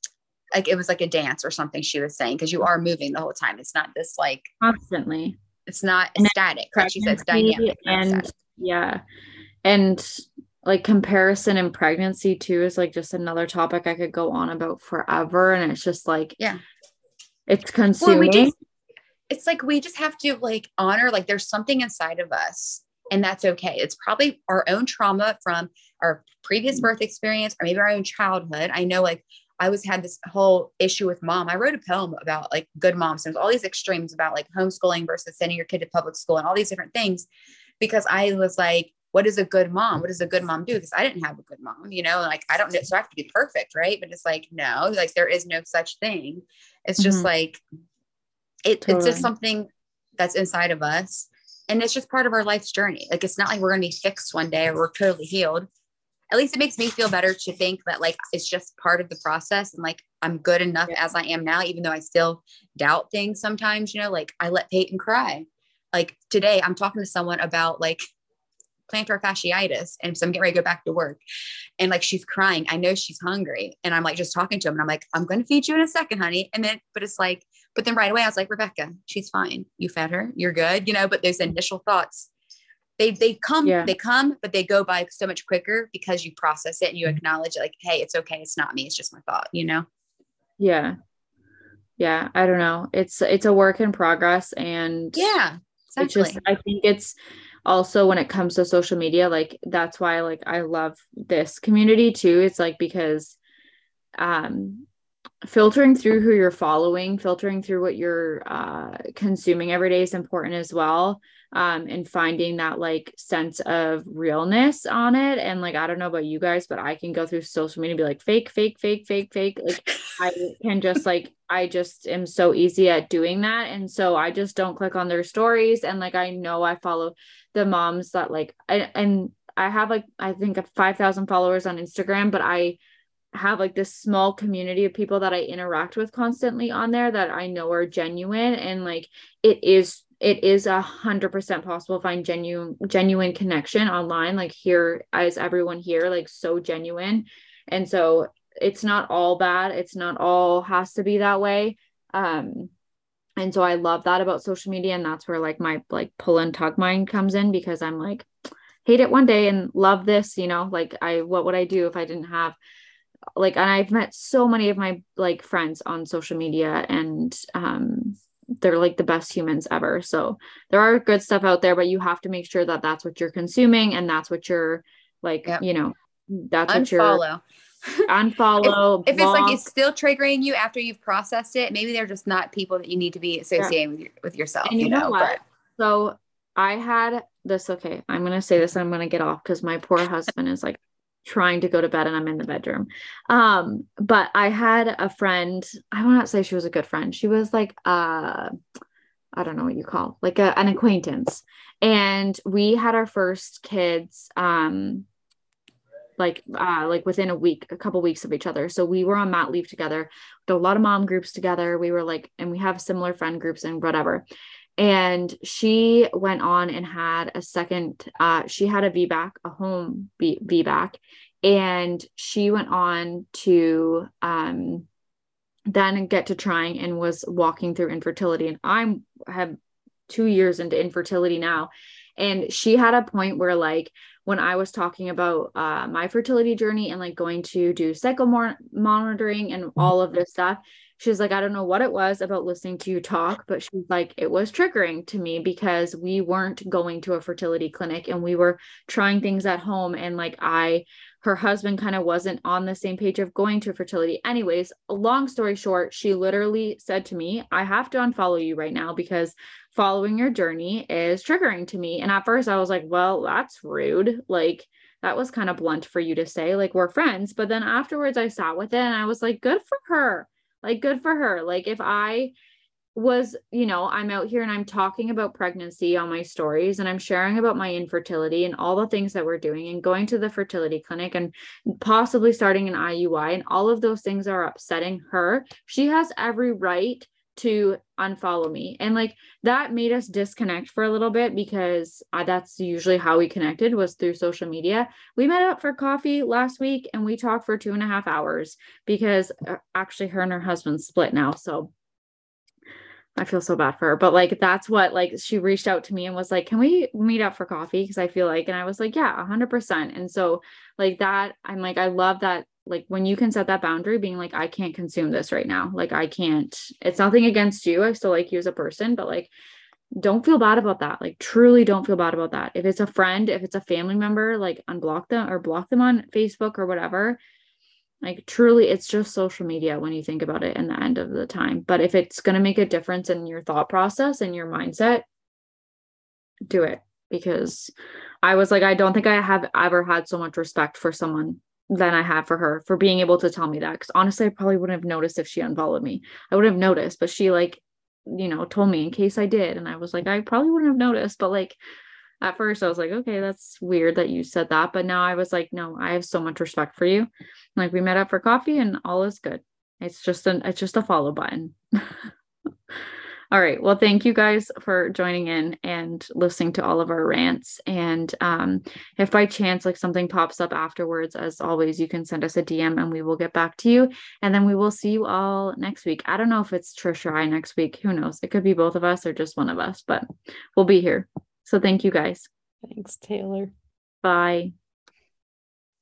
S7: it was like a dance or something she was saying, because you are moving the whole time. It's not this like
S1: Constantly.
S7: it's not
S1: And
S7: static. Like she said, it's
S1: Pregnancy
S7: dynamic. not
S1: and
S7: static.
S1: yeah. And like comparison and pregnancy too is like just another topic I could go on about forever. And it's just like,
S7: Yeah.
S1: it's
S7: Well,
S1: consuming.
S7: it's like we just have to like honor, like there's something inside of us, and that's okay. It's probably our own trauma from our previous birth experience, or maybe our own childhood. I know like I had this whole issue with mom. I wrote a poem about like good moms. There's all these extremes about like homeschooling versus sending your kid to public school and all these different things, because I was like, what is a good mom? What does a good mom do? Because I didn't have a good mom, like I don't know. So I have to be perfect. Right. But it's like, no, like there is no such thing. It's just like, it's just something that's inside of us. And it's just part of our life's journey. Like, it's not like we're going to be fixed one day or we're totally healed. At least it makes me feel better to think that like, it's just part of the process. And like, I'm good enough as I am now, even though I still doubt things sometimes, like I let Peyton cry. Like today I'm talking to someone about like plantar fasciitis. And so I'm getting ready to go back to work, and like, she's crying. I know she's hungry. And I'm like, just talking to him, and I'm like, I'm going to feed you in a second, honey. And then, but then right away I was like, Rebecca, she's fine. You fed her. You're good. But those initial thoughts, they come, but they go by so much quicker because you process it and you acknowledge it, like, hey, it's okay. It's not me. It's just my thought,
S1: Yeah. Yeah. I don't know. It's a work in progress, and
S7: yeah, exactly.
S1: It's just, I think it's also when it comes to social media, like that's why like I love this community too. It's like, because filtering through who you're following, filtering through what you're consuming every day is important as well. And finding that like sense of realness on it. And like, I don't know about you guys, but I can go through social media and be like fake. Like I can just like, I just am so easy at doing that. And so I just don't click on their stories. And like, I know I follow the moms that like, and I have like, I think 5,000 followers on Instagram, but I have like this small community of people that I interact with constantly on there that I know are genuine. And like, it is 100% possible to find genuine connection online. Like here, as everyone here, like so genuine. And so it's not all bad. It's not all has to be that way. And so I love that about social media. And that's where like my like pull and tug mind comes in, because I'm like, hate it one day and love this, like what would I do if I didn't have like, and I've met so many of my like friends on social media, and they're like the best humans ever. So there are good stuff out there, but you have to make sure that that's what you're consuming, and that's what you're like, that's what you're unfollow.
S7: If it's like, it's still triggering you after you've processed it, maybe they're just not people that you need to be associating with yourself,
S1: and you know what? So I had this, okay, I'm going to say this and I'm going to get off because my poor husband is like trying to go to bed and I'm in the bedroom. But I had a friend, I will not say she was a good friend. She was like, I don't know what you call, like an acquaintance. And we had our first kids, like within a couple weeks of each other. So we were on mat leave together, did a lot of mom groups together. We were like, and we have similar friend groups and whatever. And she went on and had a second, she had a VBAC, a home VBAC, and she went on to then get to trying and was walking through infertility. And I have 2 years into infertility now. And she had a point where like, when I was talking about my fertility journey and like going to do cycle monitoring and all of this stuff, she's like, I don't know what it was about listening to you talk, but she's like, it was triggering to me because we weren't going to a fertility clinic and we were trying things at home. And like her husband kind of wasn't on the same page of going to fertility. Anyways, long story short, she literally said to me, I have to unfollow you right now because following your journey is triggering to me. And at first I was like, well, that's rude. Like that was kind of blunt for you to say, like, we're friends. But then afterwards I sat with it and I was like, good for her. Like, good for her. Like if I was, I'm out here and I'm talking about pregnancy on my stories, and I'm sharing about my infertility and all the things that we're doing and going to the fertility clinic and possibly starting an IUI, and all of those things are upsetting her, she has every right to unfollow me. And like that made us disconnect for a little bit, because that's usually how we connected, was through social media. We met up for coffee last week and we talked for 2.5 hours, because actually her and her husband split now. So I feel so bad for her, but like, that's what, like, she reached out to me and was like, can we meet up for coffee? Cause I feel like, and I was like, yeah, 100%. And so like that, I'm like, I love that. Like when you can set that boundary, being like, I can't consume this right now. Like I can't, it's nothing against you. I still like you as a person, but like, don't feel bad about that. Like truly don't feel bad about that. If it's a friend, if it's a family member, like unblock them or block them on Facebook or whatever. Like truly, it's just social media when you think about it in the end of the time. But if it's going to make a difference in your thought process and your mindset, do it. Because I was like, I don't think I have ever had so much respect for someone than I have for her, for being able to tell me that. Because honestly, I probably wouldn't have noticed if she unfollowed me. I wouldn't have noticed, but she like, told me in case I did. And I was like, I probably wouldn't have noticed, but like, at first I was like, okay, that's weird that you said that. But now I was like, no, I have so much respect for you. Like we met up for coffee and all is good. It's just a follow button. All right. Well, thank you guys for joining in and listening to all of our rants. And if by chance, like something pops up afterwards, as always, you can send us a DM and we will get back to you. And then we will see you all next week. I don't know if it's Trish or I next week. Who knows? It could be both of us or just one of us, but we'll be here. So thank you guys.
S5: Thanks, Taylor.
S1: Bye.